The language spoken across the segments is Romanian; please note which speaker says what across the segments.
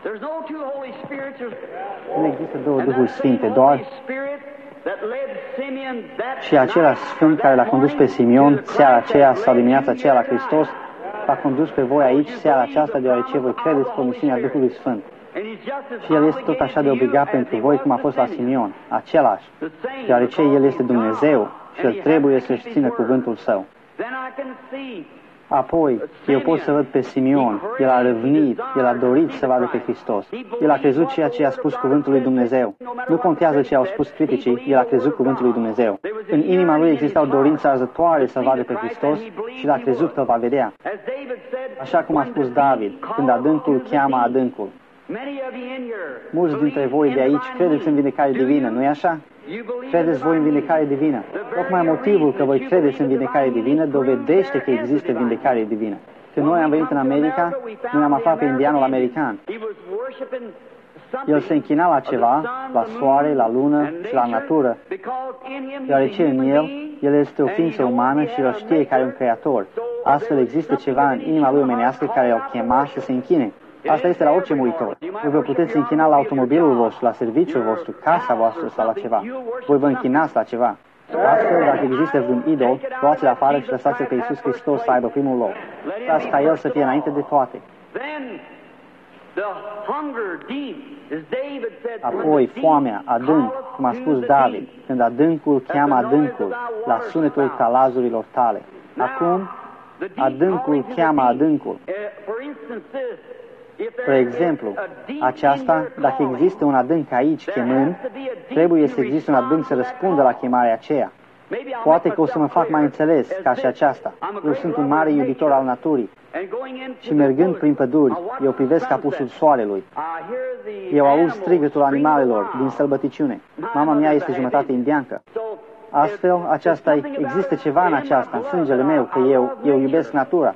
Speaker 1: Nu există două Duhuri Sfinte, doar și același Sfânt care l-a condus pe Simeon seara aceea sau dimineața aceea la Hristos, l-a condus pe voi aici seara aceasta, deoarece voi credeți promisiunea Duhului Sfânt. Și El este tot așa de obligat pentru voi cum a fost la Simeon, același, deoarece El este Dumnezeu și El trebuie să-și țină cuvântul Său. Apoi, eu pot să văd pe Simeon, el a râvnit, el a dorit să vadă pe Hristos. El a crezut ceea ce a spus cuvântul lui Dumnezeu. Nu contează ce au spus criticii, el a crezut cuvântul lui Dumnezeu. În inima lui exista o dorință arzătoare să vadă pe Hristos și l-a crezut că va vedea. Așa cum a spus David, când adâncul cheamă adâncul. Mulți dintre voi de aici credeți în vindecare divină, nu-i așa? Credeți voi în vindecare divină. Tocmai motivul că voi credeți în vindecare divină dovedește că există vindecare divină. Când noi am venit în America, noi am aflat pe indianul american. El se închina la ceva, la soare, la lună și la natură, deoarece în el este o ființă umană și el știe că are un creator. Astfel există ceva în inima lui omenească care îl chema să se închine. Asta este la orice muritor. Voi vă puteți închina la automobilul vostru, la serviciul vostru, casa voastră sau la ceva. Voi vă închinați la ceva. Astfel, dacă există vreun idol, luați-l afară și lăsați-l pe Iisus Hristos să aibă primul loc. Lăsați ca El să fie înainte de toate. Apoi, foamea, adânc, cum a spus David, când adâncul cheamă adâncul, la sunetul calazurilor tale. Acum, adâncul cheamă adâncul. Spre exemplu, aceasta, dacă există un adânc aici chemând, trebuie să existe un adânc să răspundă la chemarea aceea. Poate că o să mă fac mai înțeles ca și aceasta. Eu sunt un mare iubitor al naturii și mergând prin păduri, eu privesc apusul soarelui. Eu aud strigătul animalelor din sălbăticiune. Mama mea este jumătate indiancă. Astfel, există ceva în aceasta, în sângele meu, că eu iubesc natura.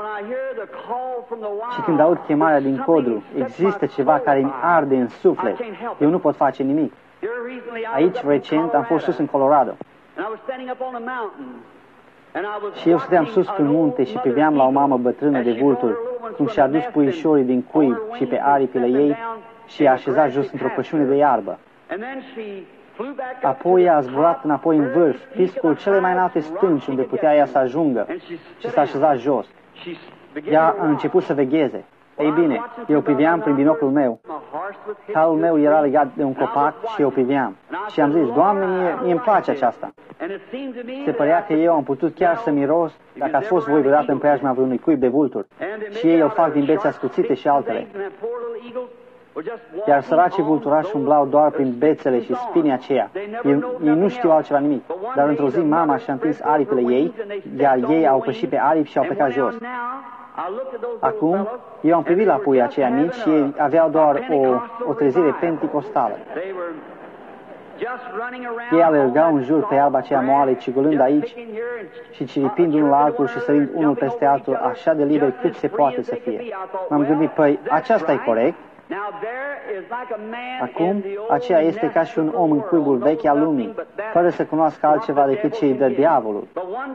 Speaker 1: Și când aud chemarea din codru, există ceva care îmi arde în suflet. Eu nu pot face nimic. Aici, recent, am fost sus în Colorado. Și eu stăteam sus pe munte și priveam la o mamă bătrână de vulturi, cum și-a dus puișorii din cuib și pe aripile ei și i-a așezat jos într-o pășune de iarbă. Apoi a zburat înapoi în vârf, piscul cele mai înalte stânci unde putea ea să ajungă și s-a așezat jos. Ea a început să vegheze. Ei bine, eu priveam prin binoclul meu. Calul meu era legat de un copac și eu priveam. Și am zis, Doamne, mie îmi place aceasta. Se părea că eu am putut chiar să miros dacă ați fost voi vreodată în preajma vreunui cuib de vulturi. Și ei îl fac din bețe ascuțite și altele. Iar săracii vulturași umblau doar prin bețele și spinii aceia. Ei nu știu altceva nimic. Dar într-o zi mama și-a întins aripile ei, iar ei au pășit pe aripi și au plecat jos. Acum, eu am privit la puii aceia mici și ei aveau doar o trezire penticostală. Ei alergau în jur pe iarba aceea moale, cigulând aici și ciripind unul la altul și sărind unul peste altul, așa de liber cât se poate să fie. M-am gândit, păi, aceasta e corect. Acum, aceea este ca și un om în cuibul vechi al lumii, fără să cunoască altceva decât ce îi dă diavolul.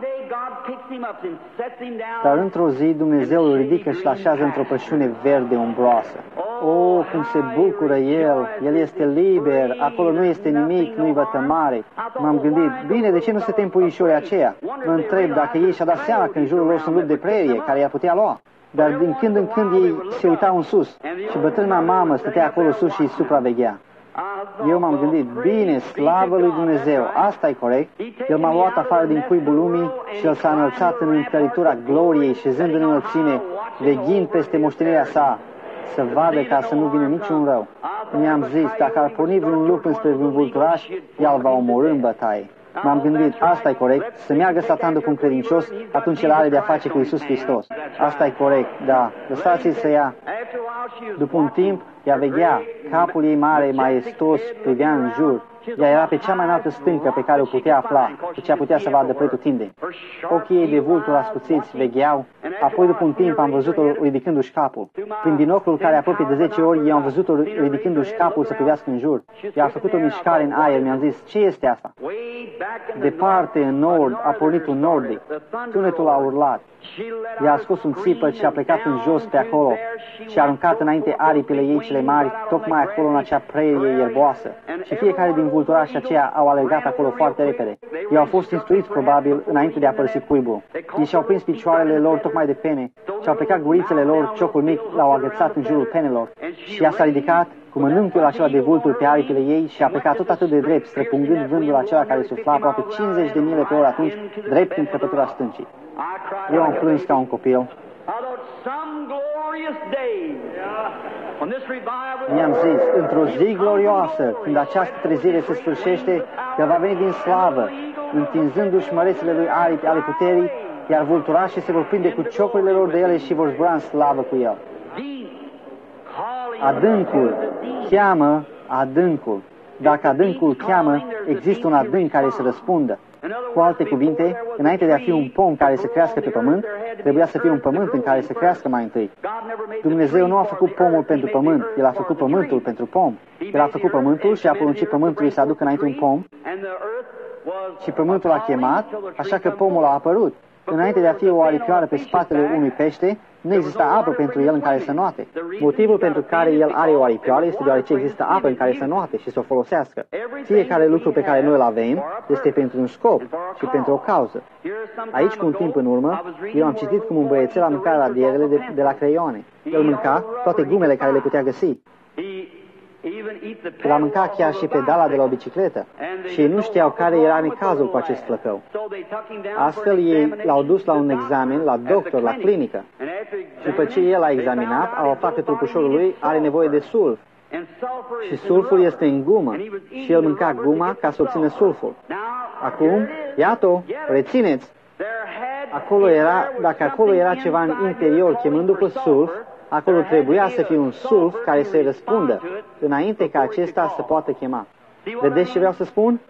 Speaker 1: Dar într-o zi Dumnezeu îl ridică și îl așează într-o pășune verde umbroasă. O, cum se bucură el este liber, acolo nu este nimic, nu-i vătămare. M-am gândit, bine, de ce nu se tem puișorii aceia? Mă întreb dacă ei și-a dat seama că în jurul lor sunt lupi de prerie care i-a putea lua. Dar din când în când ei se uitau în sus și bătrâna mamă stătea acolo sus și îi supraveghea. Eu m-am gândit, bine, slavă lui Dumnezeu, asta e corect. El m-a luat afară din cuibul lumii și El s-a înălțat în încăritura gloriei, șezând în înălțime, veghind peste moștenirea sa, să vadă ca să nu vină niciun rău. Mi-am zis, dacă ar porni vreun lup înspre vreun vulturaș, el va omorî în bătaie. M-am gândit, asta e corect, să meargă Satan după un credincios, atunci el are de-a face cu Iisus Hristos. Asta e corect, da, lăsați-l să ia. După un timp, ea veghea, capul ei mare, maestos, privea în jur Ea era pe cea mai înaltă stâncă pe care o putea afla, pe cea putea să vadă pretutindeni. Ochii ei de vulturi ascuțiți vegheau, apoi după un timp am văzut-o ridicându-și capul. Prin binoclul care apropie de 10 ori, eu am văzut-o ridicându-și capul să privească în jur. Ea a făcut o mișcare în aer, mi-am zis, ce este asta? Departe, în nord, a pornit un nordic. Tunetul a urlat. Ea a scos un țipăt și a plecat în jos pe acolo și a aruncat înainte aripile ei cele mari, tocmai acolo în acea prairie ierboasă. Și fiecare din vulturașii aceia au alergat acolo foarte repede. Ei au fost instruiți, probabil, înainte de a părăsi cuibul. Ei și-au prins picioarele lor tocmai de pene și au plecat gurițele lor, ciocul mic l-au agățat în jurul penelor. Și ea s-a ridicat cu mănânchiul acela de vulturi pe aripile ei și a plecat tot atât de drept, străpungând vântul acela care sufla aproape 50 de mile pe oră atunci, drept în crăpătura stâncii. Eu am plâns ca un copil. Mi-am zis, într-o zi glorioasă, când această trezire se sfârșește, El va veni din slavă, întinzându-și mărețele lui aripi ale puterii, iar vulturașii se vor prinde cu ciocurile lor de ele și vor zbura în slavă cu El. Adâncul cheamă adâncul. Dacă adâncul cheamă, există un adânc care să răspundă. Cu alte cuvinte, înainte de a fi un pom care să crească pe pământ, trebuia să fie un pământ în care să crească mai întâi. Dumnezeu nu a făcut pomul pentru pământ, El a făcut pământul pentru pom. El a făcut pământul și a poruncit pământului să aducă înainte un pom și pământul a chemat, așa că pomul a apărut. Înainte de a fi o aripioară pe spatele unui pește, nu exista apă pentru el în care să noate. Motivul pentru care el are o aripioară este deoarece există apă în care să noate și să o folosească. Fiecare lucru pe care noi îl avem este pentru un scop și pentru o cauză. Aici, cu un timp în urmă, eu am citit cum un băiețel a mâncat radierele de la creioane. El mânca toate gumele care le putea găsi. El a mâncat chiar și pedala de la o bicicletă și ei nu știau care era necazul cu acest flăcău. Astfel ei l-au dus la un examen, la doctor, la clinică. Și după ce el a examinat, au aflat că trupușorul lui are nevoie de sulf. Și sulful este în gumă și el mânca guma ca să obțină sulful. Acum, iată, rețineți, dacă acolo era ceva în interior chemând după sulf, acolo trebuia să fie un sulf care să-i răspundă, înainte ca acesta să poată chema. Vedeți ce vreau să spun?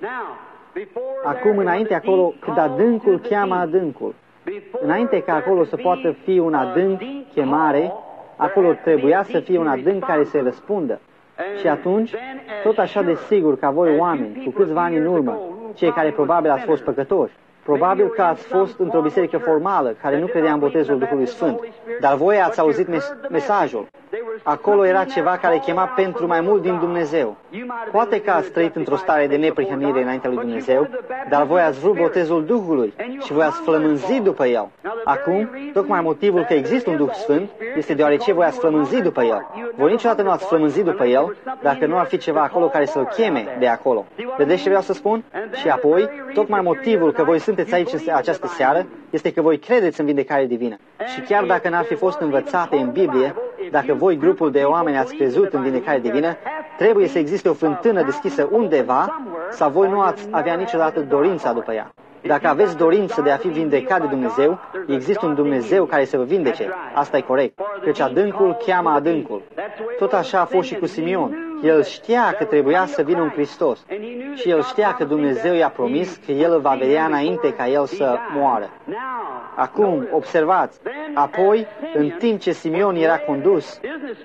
Speaker 1: Acum, înainte acolo, când adâncul cheamă adâncul, înainte ca acolo să poată fi un adânc chemare, acolo trebuia să fie un adânc care să-i răspundă. Și atunci, tot așa de sigur ca voi oameni, cu câțiva ani în urmă, cei care probabil ați fost păcătoși, probabil că ați fost într-o biserică formală care nu credea în botezul Duhului Sfânt, dar voi ați auzit mesajul. Acolo era ceva care chema pentru mai mult din Dumnezeu. Poate că ați trăit într-o stare de neprihănire înaintea lui Dumnezeu, dar voi ați vrut botezul Duhului și voi ați flămânzit după El. Acum, tocmai motivul că există un Duh Sfânt este deoarece voi ați flămânzit după El. Voi niciodată nu ați flămânzit după El dacă nu ar fi ceva acolo care să-L cheme de acolo. Vedeți ce vreau să spun? Și apoi, tocmai motivul că voi sunteți aici această seară este că voi credeți în vindecare divină. Și chiar dacă n-ar fi fost învățate în Biblie, dacă voi, grupul de oameni, ați crezut în vindecare divină, trebuie să existe o fântână deschisă undeva sau voi nu ați avea niciodată dorința după ea. Dacă aveți dorință de a fi vindecat de Dumnezeu, există un Dumnezeu care să vă vindece. Asta e corect. Căci adâncul cheamă adâncul. Tot așa a fost și cu Simeon. El știa că trebuia să vină un Hristos. Și el știa că Dumnezeu i-a promis că el îl va vedea înainte ca el să moară. Acum, observați, apoi, în timp ce Simeon era condus,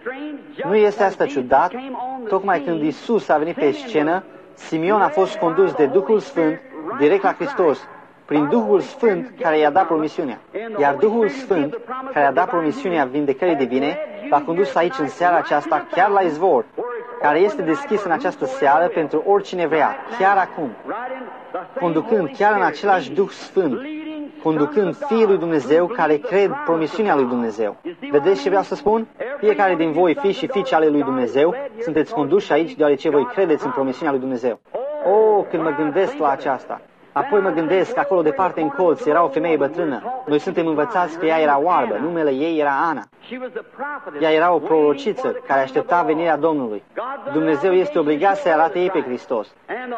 Speaker 1: nu este asta ciudat? Tocmai când Iisus a venit pe scenă, Simeon a fost condus de Duhul Sfânt direct la Hristos, prin Duhul Sfânt care i-a dat promisiunea. Iar Duhul Sfânt care i-a dat promisiunea vindecării divine l-a condus aici în seara aceasta, chiar la izvor, care este deschis în această seară pentru oricine vrea, chiar acum, conducând chiar în același Duh Sfânt, conducând Fiul lui Dumnezeu care cred promisiunea lui Dumnezeu. Vedeți ce vreau să spun? Fiecare din voi, fii și fiice ale lui Dumnezeu, sunteți conduși aici deoarece voi credeți în promisiunea lui Dumnezeu. Oh, când mă gândesc la aceasta! Apoi mă gândesc că acolo departe în colț era o femeie bătrână. Noi suntem învățați că ea era oarbă, numele ei era Ana. Ea era o prorociță care aștepta venirea Domnului. Dumnezeu este obligat să-i arate ei pe Hristos.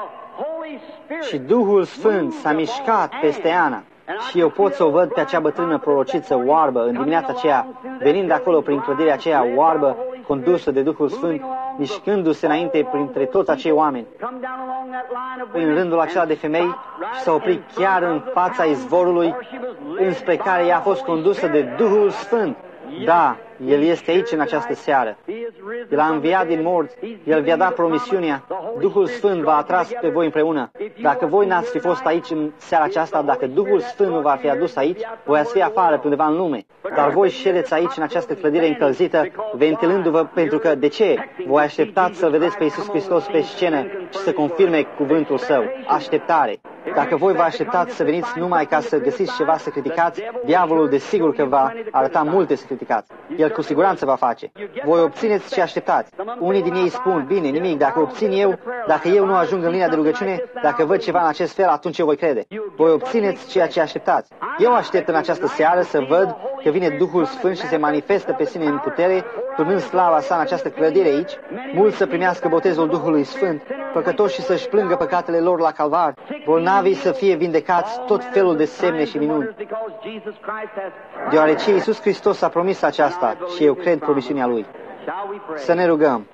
Speaker 1: Și Duhul Sfânt s-a mișcat peste Ana. Și eu pot să o văd pe acea bătrână prorociță oarbă în dimineața aceea, venind acolo prin clădirea aceea oarbă, condusă de Duhul Sfânt, mișcându-se înainte printre toți acei oameni, în rândul acela de femei, și s-a oprit chiar în fața izvorului înspre care ea a fost condusă de Duhul Sfânt. Da, El este aici în această seară. El a înviat din morți, El vi-a dat promisiunea, Duhul Sfânt v-a atras pe voi împreună. Dacă voi n-ați fi fost aici în seara aceasta, dacă Duhul Sfânt nu v-ar fi adus aici, voi ați fi afară pe undeva în lume. Dar voi ședeți aici în această clădire încălzită, ventilându-vă pentru că, de ce? Voi așteptați să-L vedeți pe Iisus Hristos pe scenă și să confirme cuvântul Său. Așteptare. Dacă voi vă așteptați să veniți numai ca să găsiți ceva să criticați, diavolul desigur că va arăta multe să criticați. El cu siguranță va face. Voi obțineți ce așteptați. Unii din ei spun, bine, nimic, dacă obțin eu, dacă eu nu ajung în linia de rugăciune, dacă văd ceva în acest fel, atunci eu voi crede. Voi obțineți ceea ce așteptați. Eu aștept în această seară să văd că vine Duhul Sfânt și se manifestă pe sine în putere, turnând slava sa în această clădire aici, mulți să primească botezul Duhului Sfânt, păcătoși să-și plângă păcatele lor la calvar, bolnavii să fie vindecați, tot felul de semne și minuni. Deoarece Iisus Hristos a promis aceasta și eu cred promisiunea Lui. Să ne rugăm.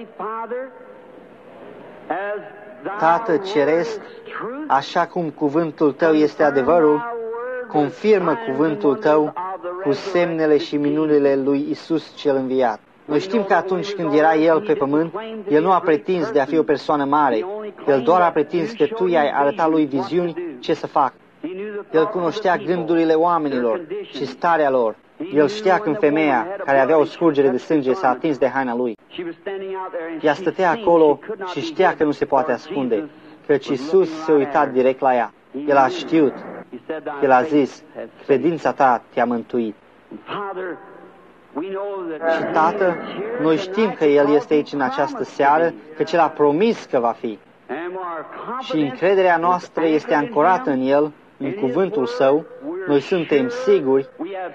Speaker 1: Tată Ceresc, așa cum cuvântul Tău este adevărul, confirmă cuvântul Tău cu semnele și minunile lui Iisus cel înviat. Noi știm că atunci când era El pe pământ, El nu a pretins de a fi o persoană mare. El doar a pretins că Tu i-ai arătat Lui viziuni ce să facă. El cunoștea gândurile oamenilor și starea lor. El știa când femeia, care avea o scurgere de sânge, s-a atins de haina Lui. Ea stătea acolo și știa că nu se poate ascunde, căci Iisus se uita direct la ea. El a știut. El a zis, credința ta te-a mântuit. Și Tată, noi știm că El este aici în această seară, căci El a promis că va fi. Și încrederea noastră este ancorată în El, în cuvântul Său. Noi suntem siguri.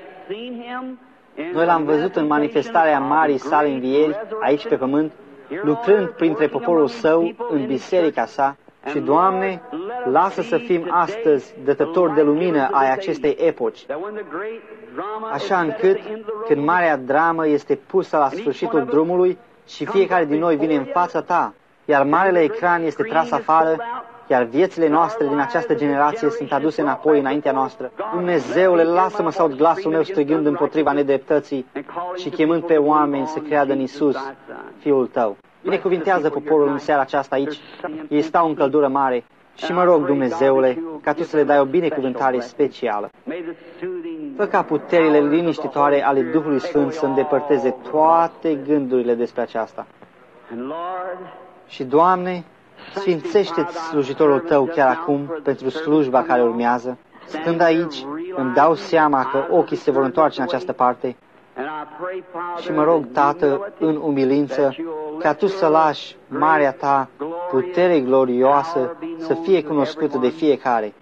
Speaker 1: Noi L-am văzut în manifestarea marii sale învieri, aici pe pământ, lucrând printre poporul Său, în biserica Sa. Și, Doamne, lasă să fim astăzi dătători de lumină ai acestei epoci, așa încât, când marea dramă este pusă la sfârșitul drumului și fiecare din noi vine în fața Ta, iar marele ecran este tras afară, iar viețile noastre din această generație sunt aduse înapoi înaintea noastră. Dumnezeule, lasă-mă să aud glasul meu strigând împotriva nedreptății și chemând pe oameni să creadă în Iisus, Fiul Tău. Binecuvintează poporul în seara aceasta aici. Ei stau în căldură mare și mă rog, Dumnezeule, ca Tu să le dai o binecuvântare specială. Fă ca puterile liniștitoare ale Duhului Sfânt să îndepărteze toate gândurile despre aceasta. Și, Doamne, sfințește-ți slujitorul Tău chiar acum pentru slujba care urmează. Stând aici, îmi dau seama că ochii se vor întoarce în această parte. Și mă rog, Tată, în umilință, ca Tu să lași marea Ta putere glorioasă să fie cunoscută de fiecare.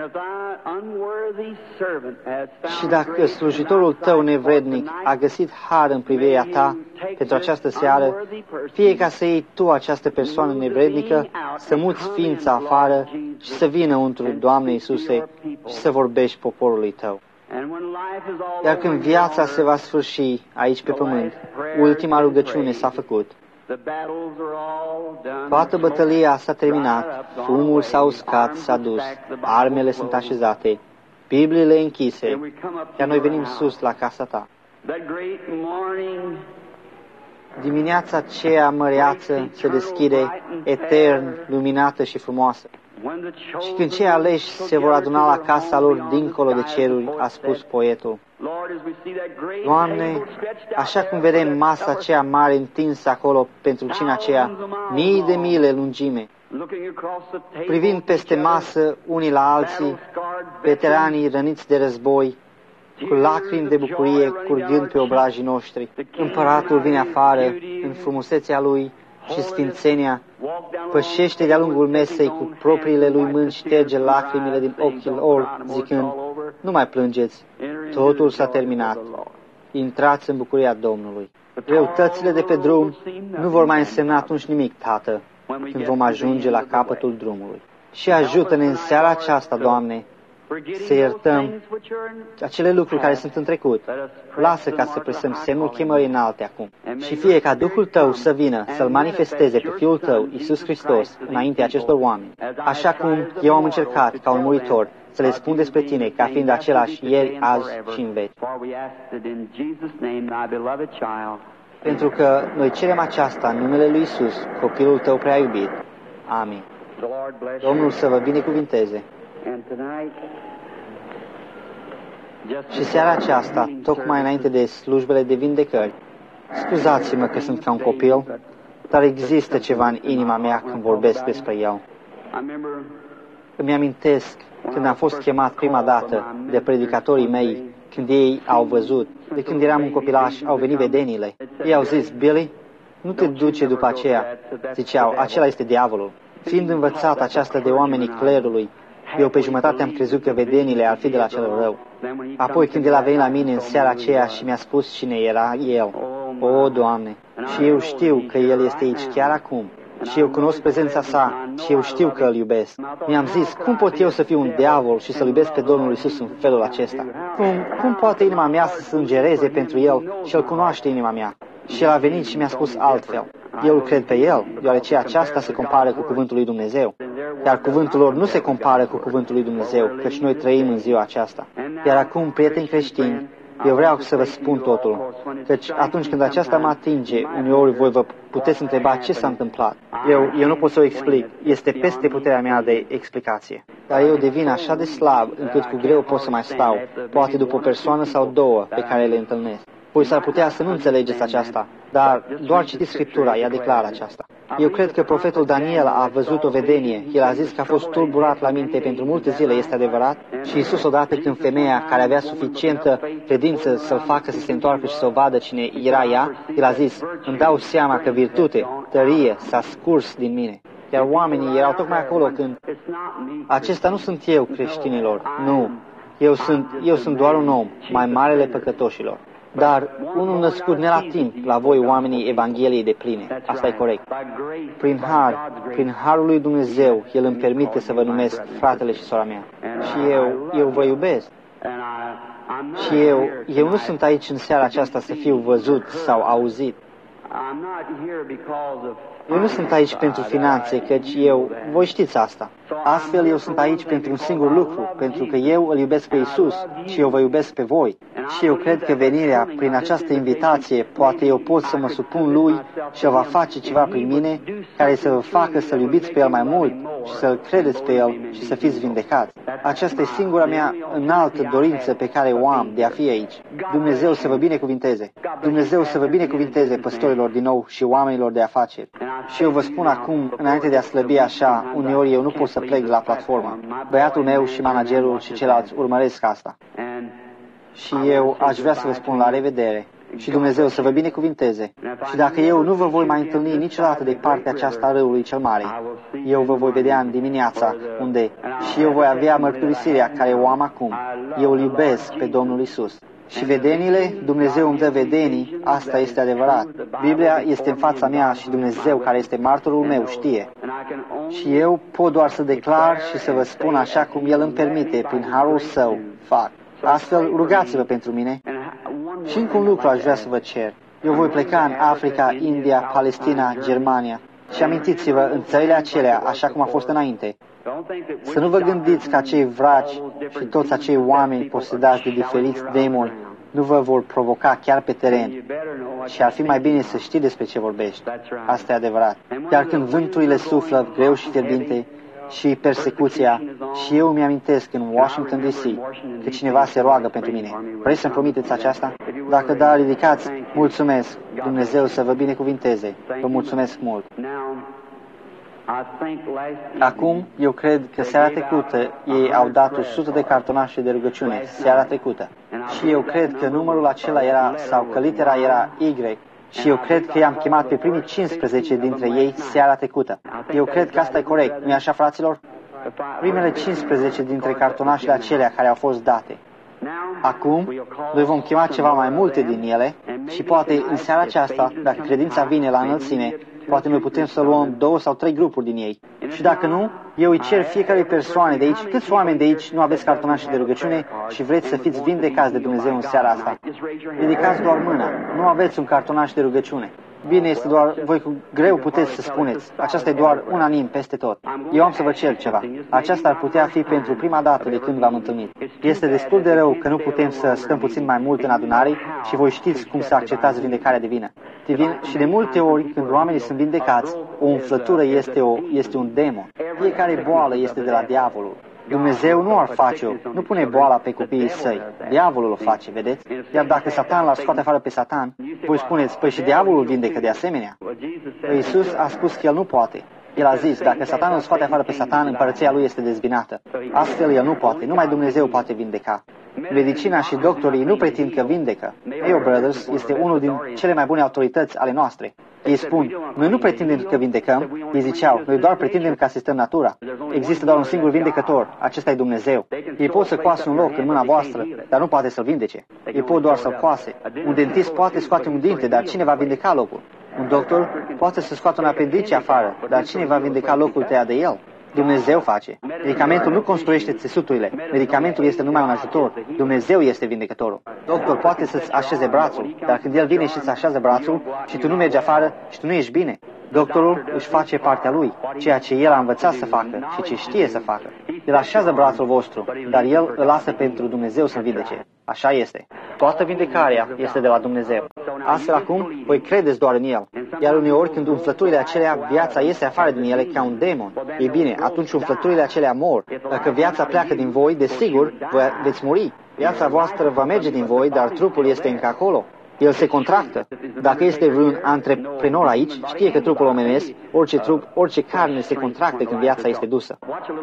Speaker 1: Și dacă slujitorul Tău nevrednic a găsit har în privirea Ta pentru această seară, fie ca să iei Tu această persoană nevrednică, să muți ființa afară și să vină înăuntru, Doamne Iisuse, și să vorbești poporului Tău. Iar când viața se va sfârși aici pe pământ, ultima rugăciune s-a făcut. Toată bătălia s-a terminat, fumul s-a uscat, s-a dus, armele sunt așezate, Bibliile închise, iar noi venim sus la casa Ta. Dimineața aceea măreață se deschide, etern, luminată și frumoasă. Și când cei aleși se vor aduna la casa lor dincolo de ceruri, a spus poetul. Doamne, așa cum vedem masa aceea mare întinsă acolo pentru cina aceea, mii de mile lungime, privind peste masă unii la alții, veteranii răniți de război, cu lacrimi de bucurie curgând pe obrajii noștri. Împăratul vine afară în frumusețea lui și sfințenia, pășește de-a lungul mesei cu propriile lui mâini, șterge lacrimile din ochii lor, zicând, nu mai plângeți, totul s-a terminat, intrați în bucuria Domnului. Greutățile de pe drum nu vor mai însemna atunci nimic, Tată, când vom ajunge la capătul drumului. Și ajută-ne în seara aceasta, Doamne, să iertăm acele lucruri care sunt în trecut. Lasă ca să presăm semnul chemării înalte acum. Și fie ca Duhul Tău să vină, să-L manifesteze pe Fiul Tău, Iisus Hristos, înaintea acestor oameni. Așa cum eu am încercat, ca un muritor, să le spun despre Tine, ca fiind același ieri, azi și în veci. Pentru că noi cerem aceasta în numele Lui Iisus, copilul Tău prea iubit. Amin. Domnul să vă binecuvinteze. Și seara aceasta, tocmai înainte de slujbele de vindecări, scuzați-mă că sunt ca un copil, dar există ceva în inima mea când vorbesc despre el. Îmi amintesc când am fost chemat prima dată de predicatorii mei, când ei au văzut, de când eram un copilaș, au venit vedenile. Ei au zis, Billy, nu te duce după aceea. Ziceau, acela este diavolul. Fiind învățat aceasta de oamenii clerului, eu pe jumătate am crezut că vedenile ar fi de la cel rău. Apoi când el a venit la mine în seara aceea și mi-a spus cine era el, o, Doamne, și eu știu că el este aici chiar acum, și eu cunosc prezența sa și eu știu că îl iubesc. Mi-am zis, cum pot eu să fiu un diavol și să-L iubesc pe Domnul Iisus în felul acesta? Cum poate inima mea să sângereze pentru El și El cunoaște inima mea? Și El a venit și mi-a spus altfel. Eu îl cred pe El, deoarece aceasta se compară cu cuvântul lui Dumnezeu. Iar cuvântul lor nu se compară cu cuvântul lui Dumnezeu, căci noi trăim în ziua aceasta. Iar acum, prieteni creștini, eu vreau să vă spun totul, căci atunci când aceasta mă atinge, uneori voi vă puteți întreba ce s-a întâmplat. Eu nu pot să o explic, este peste puterea mea de explicație. Dar eu devin așa de slab încât cu greu pot să mai stau, poate după o persoană sau două pe care le întâlnesc. Voi s-ar putea să nu înțelegeți aceasta, dar doar citiți Scriptura, ea declară aceasta. Eu cred că profetul Daniel a văzut o vedenie. El a zis că a fost tulburat la minte pentru multe zile, este adevărat? Și Iisus, odată când femeia care avea suficientă credință să-l facă să se întoarcă și să o vadă cine era ea, el a zis, îmi dau seama că virtute, tărie, s-a scurs din mine. Iar oamenii erau tocmai acolo când... Acesta nu sunt eu, creștinilor, nu. Eu sunt doar un om, mai marele păcătoșilor. Dar unul născut ne la timp, la voi oamenii Evangheliei de pline. Asta e corect. Prin harul lui Dumnezeu, El îmi permite să vă numesc fratele și sora mea. Și eu vă iubesc. Și eu nu sunt aici în seara aceasta să fiu văzut sau auzit. Eu nu sunt aici pentru finanțe, căci voi știți asta. Astfel eu sunt aici pentru un singur lucru, pentru că eu îl iubesc pe Iisus și eu vă iubesc pe voi. Și eu cred că venirea prin această invitație, poate eu pot să mă supun Lui și El va face ceva prin mine care să vă facă să-L iubiți pe El mai mult și să-L credeți pe El și să fiți vindecați. Aceasta e singura mea înaltă dorință pe care o am de a fi aici. Dumnezeu să vă binecuvinteze. Dumnezeu să vă binecuvinteze păstorilor din nou și oamenilor de afaceri. Și eu vă spun acum, înainte de a slăbi așa, uneori eu nu pot să plec de la platformă. Băiatul meu și managerul și ceilalți urmăresc asta. Și eu aș vrea să vă spun la revedere. Și Dumnezeu să vă binecuvinteze. Și dacă eu nu vă voi mai întâlni niciodată de partea aceasta a râului cel mare, eu vă voi vedea în dimineața unde și eu voi avea mărturisirea care o am acum. Eu îl iubesc pe Domnul Iisus. Și vedenile, Dumnezeu îmi dă vedenii, asta este adevărat. Biblia este în fața mea și Dumnezeu, care este martorul meu, știe. Și eu pot doar să declar și să vă spun așa cum El îmi permite, prin harul Său, fac. Astfel, rugați-vă pentru mine. Și încă un lucru aș vrea să vă cer. Eu voi pleca în Africa, India, Palestina, Germania. Și amintiți-vă în țările acelea, așa cum a fost înainte. Să nu vă gândiți că acei vraci și toți acei oameni posedați de diferiți demoni nu vă vor provoca chiar pe teren. Și ar fi mai bine să știi despre ce vorbești. Asta e adevărat. Iar când vânturile suflă greu și fierbinte și persecuția, și eu mi-amintesc în Washington D.C. că cineva se roagă pentru mine. Vrei să-mi promiteți aceasta? Dacă da, ridicați. Mulțumesc. Dumnezeu să vă binecuvinteze. Vă mulțumesc mult. Acum, eu cred că seara trecută ei au dat 100 de cartonașe de rugăciune, seara trecută. Și eu cred că numărul acela era, sau că litera era Y. Și eu cred că i-am chemat pe primii 15 dintre ei seara trecută. Eu cred că asta e corect, nu-i așa, fraților? Primele 15 dintre cartonașele acelea care au fost date. Acum, noi vom chema ceva mai multe din ele și poate în seara aceasta, dacă credința vine la înălțime, poate noi putem să luăm 2 sau 3 grupuri din ei. Și dacă nu, eu îi cer fiecare persoane de aici, câți oameni de aici nu aveți cartonașe de rugăciune și vreți să fiți vindecați de Dumnezeu în seara asta? Ridicați doar mâna. Nu aveți un cartonaș de rugăciune. Bine, este doar, voi cu greu puteți să spuneți. Aceasta e doar unanim peste tot. Eu am să vă cer ceva. Aceasta ar putea fi pentru prima dată de când v-am întâlnit. Este destul de rău că nu putem să stăm puțin mai mult în adunare și voi știți cum să acceptați vindecarea divină. Și de multe ori, când oamenii sunt vindecați, o umflătură este un demon. Fiecare boală este de la diavolul. Dumnezeu nu ar face-o, nu pune boala pe copiii săi. Diavolul o face, vedeți? Iar dacă Satan l-ar scoate afară pe Satan, voi spuneți, păi și diavolul vindecă de asemenea. Iisus a spus că el nu poate. El a zis, dacă Satan îl scoate afară pe Satan, împărăția lui este dezbinată. Astfel el nu poate, numai Dumnezeu poate vindeca. Medicina și doctorii nu pretind că vindecă. Mayo Brothers este unul din cele mai bune autorități ale noastre. Ei spun, noi nu pretindem că vindecăm, ei ziceau, noi doar pretindem că asistăm natura. Există doar un singur vindecător, acesta e Dumnezeu. Ei pot să coase un loc în mâna voastră, dar nu poate să-l vindece. Ei pot doar să-l coase. Un dentist poate scoate un dinte, dar cine va vindeca locul? Un doctor poate să scoată un apendice afară, dar cine va vindeca locul tăiat de el? Dumnezeu face. Medicamentul nu construiește țesuturile. Medicamentul este numai un ajutor. Dumnezeu este vindecătorul. Doctor poate să-ți așeze brațul, dar când el vine și îți așează brațul și tu nu mergi afară și tu nu ești bine, doctorul își face partea lui, ceea ce el a învățat să facă și ce știe să facă. El așează brațul vostru, dar el îl lasă pentru Dumnezeu să-l vindece. Așa este. Toată vindecarea este de la Dumnezeu. Astfel acum, voi credeți doar în El. Iar uneori când umflăturile acelea, viața iese afară din ele ca un demon. Ei bine, atunci umflăturile acelea mor. Dacă viața pleacă din voi, desigur, voi veți muri. Viața voastră va merge din voi, dar trupul este încă acolo. El se contractă. Dacă este vreun antreprenor aici, știe că trupul omenesc, orice trup, orice carne se contractă când viața este dusă.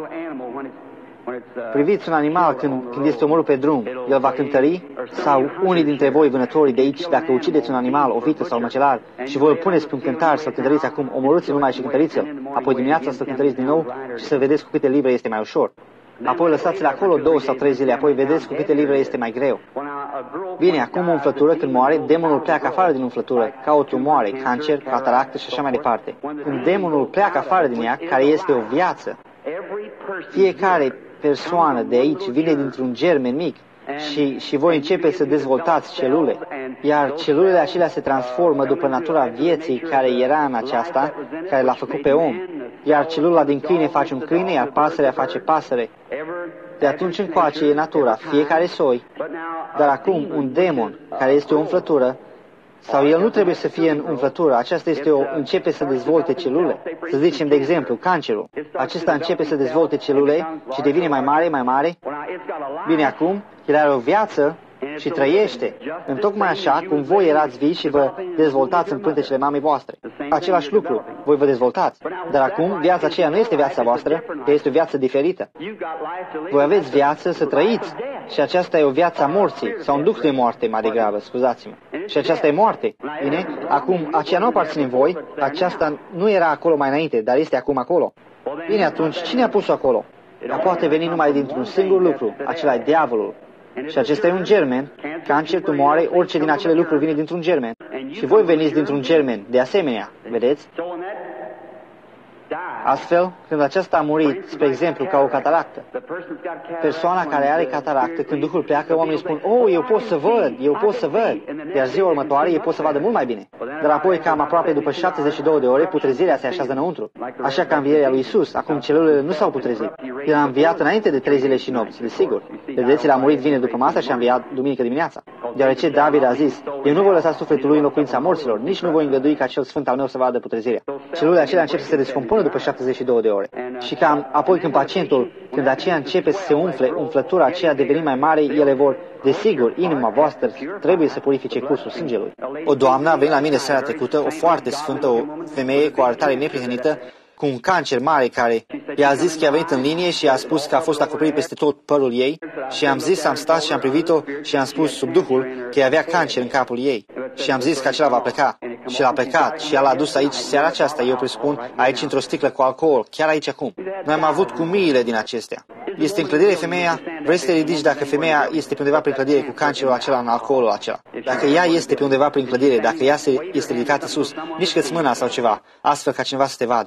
Speaker 1: Priviți un animal când este omorât pe drum, el va cântări? Sau unii dintre voi, vânătorii de aici, dacă ucideți un animal, o vită sau un măcelar, și voi îl puneți pe un cântar să-l cântăriți acum, omorâți-l numai și cântăriți-l, apoi dimineața să-l cântăriți din nou și să vedeți cu câte livre este mai ușor. Apoi lăsați-l acolo 2 sau 3 zile, apoi vedeți cu câte livre este mai greu. Bine, acum o umflătură, când moare, demonul pleacă afară din umflătură, ca o tumoare, cancer, cataractă și așa mai departe. Când demonul pleacă afară din ea, care este o viață, fiecare persoană de aici vine dintr-un germen mic și voi începe să dezvoltați celule, iar celulele acelea se transformă după natura vieții care era în aceasta, care l-a făcut pe om, iar celula din câine face un câine, iar pasărea face pasăre. De atunci încoace e natura, fiecare soi, dar acum un demon, care este o umflătură, sau el nu trebuie să fie în umflătură, aceasta începe să dezvolte celule. Să zicem, de exemplu, cancerul. Acesta începe să dezvolte celule și devine mai mare, mai mare. Bine, acum, el are o viață și trăiește. Întocmai așa cum voi erați vii și vă dezvoltați în pântecele mamei voastre. Același lucru, voi vă dezvoltați. Dar acum, viața aceea nu este viața voastră, că este o viață diferită. Voi aveți viață să trăiți. Și aceasta e o viață a morții, sau un duh de moarte, mai degrabă, scuzați-mă. Și aceasta e moarte. Bine? Acum, aceea nu aparține voi, aceasta nu era acolo mai înainte, dar este acum acolo. Bine, atunci, cine a pus-o acolo? Ea poate veni numai dintr-un singur lucru, acela e diavolul. Și acesta e un germen, cancer, tumoare, orice din acele lucruri vine dintr-un germen. Și voi veniți dintr-un germen, de asemenea, vedeți? Astfel, când aceasta a murit, spre exemplu, ca o cataractă, persoana care are cataractă, când Duhul pleacă, oamenii spun, eu pot să văd, iar ziua următoare ei pot să vadă mult mai bine. Dar apoi, cam aproape după 72 de ore, putrezirea se așează înăuntru. Așa ca învierea lui Isus, acum celulele nu s-au putrezit. El a înviat înainte de 3 zile și nopți, desigur. Vedeți, el a murit vineri după masă și a înviat duminică dimineața. Deoarece David a zis, eu nu voi lăsa sufletul lui în locuința morților, nici nu voi îngădui ca cel sfânt al meu să vadă putrezirea. Celulele acelea încep să se descompună după 72 de ore. Și apoi când pacientul, când aceea începe să se umfle, umflătura aceea deveni mai mare, ele vor, desigur, inima voastră trebuie să purifice cursul sângelui. O doamnă a venit la mine seara trecută, o foarte sfântă, o femeie cu o arătare neprihănită, cu un cancer mare care i-a zis că a venit în linie și a spus că a fost acoperit peste tot părul ei și am zis, am stat și am privit-o și am spus sub Duhul că avea cancer în capul ei și am zis că acela va pleca și l-a plecat și l-a adus aici seara aceasta, eu presupun, aici într-o sticlă cu alcool, chiar aici acum. Noi am avut cu miile din acestea. Este în clădire femeia? Vrei să te ridici dacă femeia este pe undeva prin clădire cu cancerul acela în alcoolul acela? Dacă ea este pe undeva prin clădire, dacă ea este ridicată sus, mișcă-ți mâna sau ceva, astfel ca cineva să te vadă.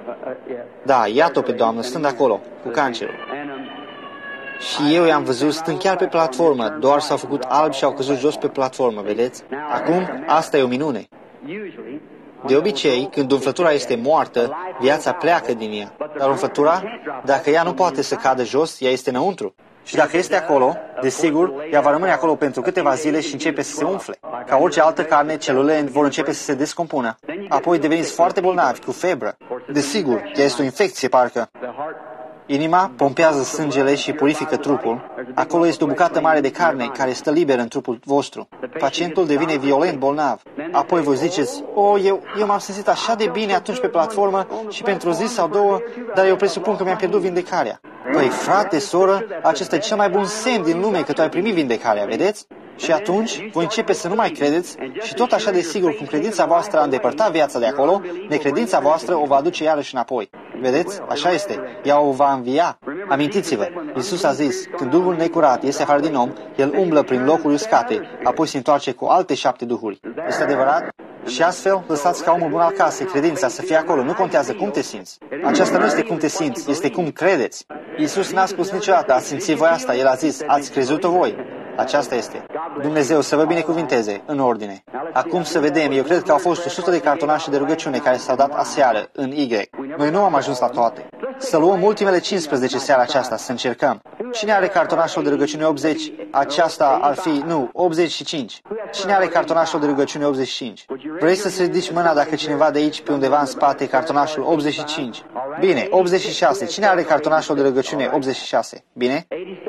Speaker 1: Da, iată-o pe doamnă, stând acolo, cu cancerul. Și eu i-am văzut stând chiar pe platformă, doar s-au făcut albi și au căzut jos pe platformă, vedeți? Acum, asta e o minune. De obicei, când umflătura este moartă, viața pleacă din ea. Dar umflătura, dacă ea nu poate să cadă jos, ea este înăuntru. Și dacă este acolo, desigur, ea va rămâne acolo pentru câteva zile și începe să se umfle. Ca orice altă carne, celulele vor începe să se descompună. Apoi deveniți foarte bolnavi, cu febră. Desigur, ea este o infecție, parcă. Inima pompează sângele și purifică trupul. Acolo este o bucată mare de carne care stă liberă în trupul vostru. Pacientul devine violent bolnav. Apoi voi ziceți, eu m-am simțit așa de bine atunci pe platformă și pentru o zi sau două, dar eu presupun că mi-am pierdut vindecarea. Păi, frate, soră, acesta e cel mai bun semn din lume că tu ai primit vindecarea, vedeți? Și atunci voi începe să nu mai credeți și tot așa de sigur cum credința voastră a îndepărtat viața de acolo, necredința voastră o va aduce iarăși înapoi. Vedeți? Așa este. Ea o va învia. Amintiți-vă, Iisus a zis, când Duhul necurat iese afară din om, el umblă prin locuri uscate, apoi se întoarce cu alte 7 duhuri. Este adevărat? Și astfel, lăsați ca omul bun al casei credința să fie acolo. Nu contează cum te simți. Aceasta nu este cum te simți, este cum credeți. Iisus n-a spus niciodată, ați simțit voi asta. El a zis, ați crezut-o voi. Aceasta este. Dumnezeu să vă binecuvinteze, în ordine. Acum să vedem, eu cred că au fost 100 de cartonașe de rugăciune care s-au dat aseară, în Y. Noi nu am ajuns la toate. Să luăm ultimele 15 seara aceasta, să încercăm. Cine are cartonașul de rugăciune 80? Aceasta ar fi, 85. Cine are cartonașul de rugăciune 85? Vrei să-ți ridici mâna dacă cineva de aici, pe undeva în spate, cartonașul 85? Bine, 86. Cine are cartonașul de rugăciune 86? Bine?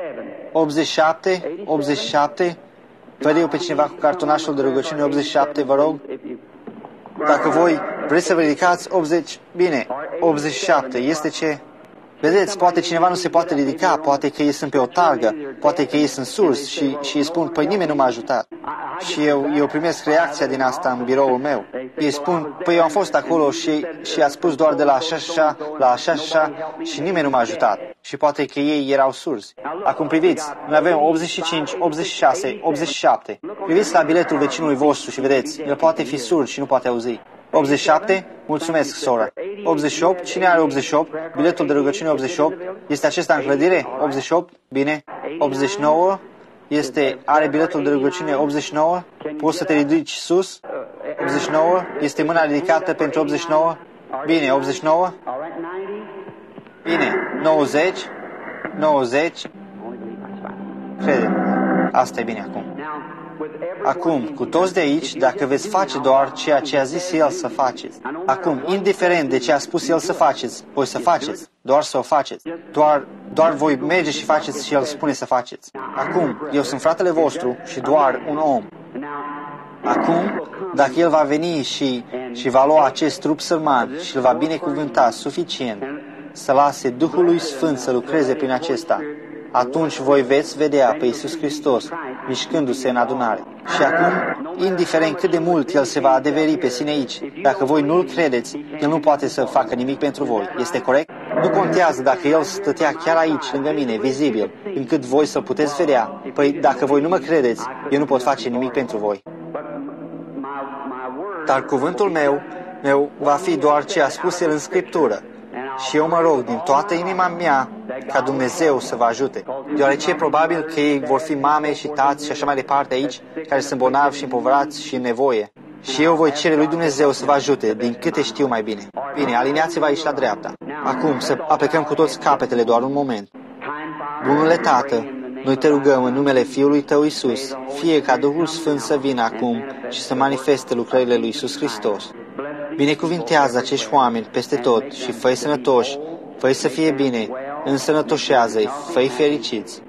Speaker 1: 87. Văd eu pe cineva cu cartonașul de rugăciune 87, vă rog. Dacă voi vreți să vă ridicați 80, bine, 87, este ce? Vedeți, poate cineva nu se poate ridica, poate că ei sunt pe o targă, poate că ei sunt surzi și îi spun, păi nimeni nu m-a ajutat. Și eu primesc reacția din asta în biroul meu. Ei spun, păi eu am fost acolo și a spus doar de la așa la așa și nimeni nu m-a ajutat. Și poate că ei erau surzi. Acum priviți, noi avem 85, 86, 87. Priviți la biletul vecinului vostru și vedeți, el poate fi surd și nu poate auzi. 87? Mulțumesc, soră. 88? Cine are 88? Biletul de rugăciune 88? Este acesta în clădire? 88? Bine. 89? Are biletul de rugăciune 89? Poți să te ridici sus? 89? Este mâna ridicată pentru 89? Bine, 89? Bine, 90? 90? Crede. Asta e bine acum. Acum, cu toți de aici, dacă veți face doar ceea ce a zis El să faceți. Acum, indiferent de ce a spus El să faceți, voi să faceți, doar să o faceți. Doar voi merge și faceți și El spune să faceți. Acum, eu sunt fratele vostru și doar un om. Acum, dacă El va veni și va lua acest trup sărman și îl va binecuvânta suficient să lase Duhului Sfânt să lucreze prin acesta, atunci voi veți vedea pe Iisus Hristos mișcându-se în adunare. Și acum, indiferent cât de mult El se va adeveri pe sine aici, dacă voi nu-L credeți, El nu poate să facă nimic pentru voi. Este corect? Nu contează dacă El stătea chiar aici, lângă mine, vizibil, încât voi să puteți vedea. Păi, dacă voi nu mă credeți, eu nu pot face nimic pentru voi. Dar cuvântul meu va fi doar ce a spus El în Scriptură. Și eu mă rog din toată inima mea ca Dumnezeu să vă ajute. Deoarece e probabil că ei vor fi mame și tați și așa mai departe aici, care sunt bolnavi și împovărați și în nevoie. Și eu voi cere lui Dumnezeu să vă ajute, din câte știu mai bine. Bine, aliniați-vă aici la dreapta. Acum să aplecăm cu toți capetele doar un moment. Bunule Tată, noi te rugăm în numele Fiului Tău Iisus, fie ca Duhul Sfânt să vină acum și să manifeste lucrările lui Iisus Hristos. Binecuvintează acești oameni peste tot și fă-i sănătoși, fă-i să fie bine, însănătoșează-i, fă-i fericiți.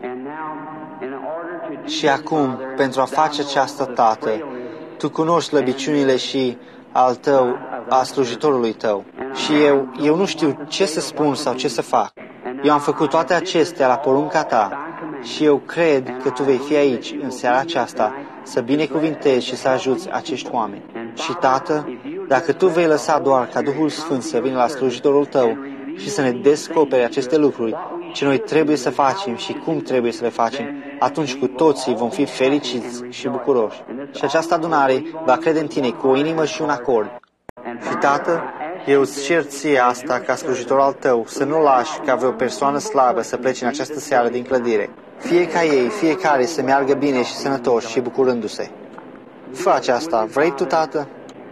Speaker 1: Și acum, pentru a face aceasta, Tată, Tu cunoști slăbiciunile și al Tău, a slujitorului Tău. Și eu nu știu ce să spun sau ce să fac. Eu am făcut toate acestea la porunca Ta și eu cred că Tu vei fi aici, în seara aceasta, să binecuvintezi și să ajuți acești oameni. Și, Tată, dacă Tu vei lăsa doar ca Duhul Sfânt să vină la slujitorul Tău și să ne descopere aceste lucruri, ce noi trebuie să facem și cum trebuie să le facem, atunci cu toții vom fi fericiți și bucuroși. Și această adunare va crede în Tine cu o inimă și un acord. Și, Tată,
Speaker 2: Eu îți cer ție asta ca slujitor al tău, să nu lași ca vreo persoană slabă să plece în această seară din clădire. Fie ca ei, fiecare să meargă bine și sănătoși și bucurându-se. Faci asta. Vrei tu, Tată?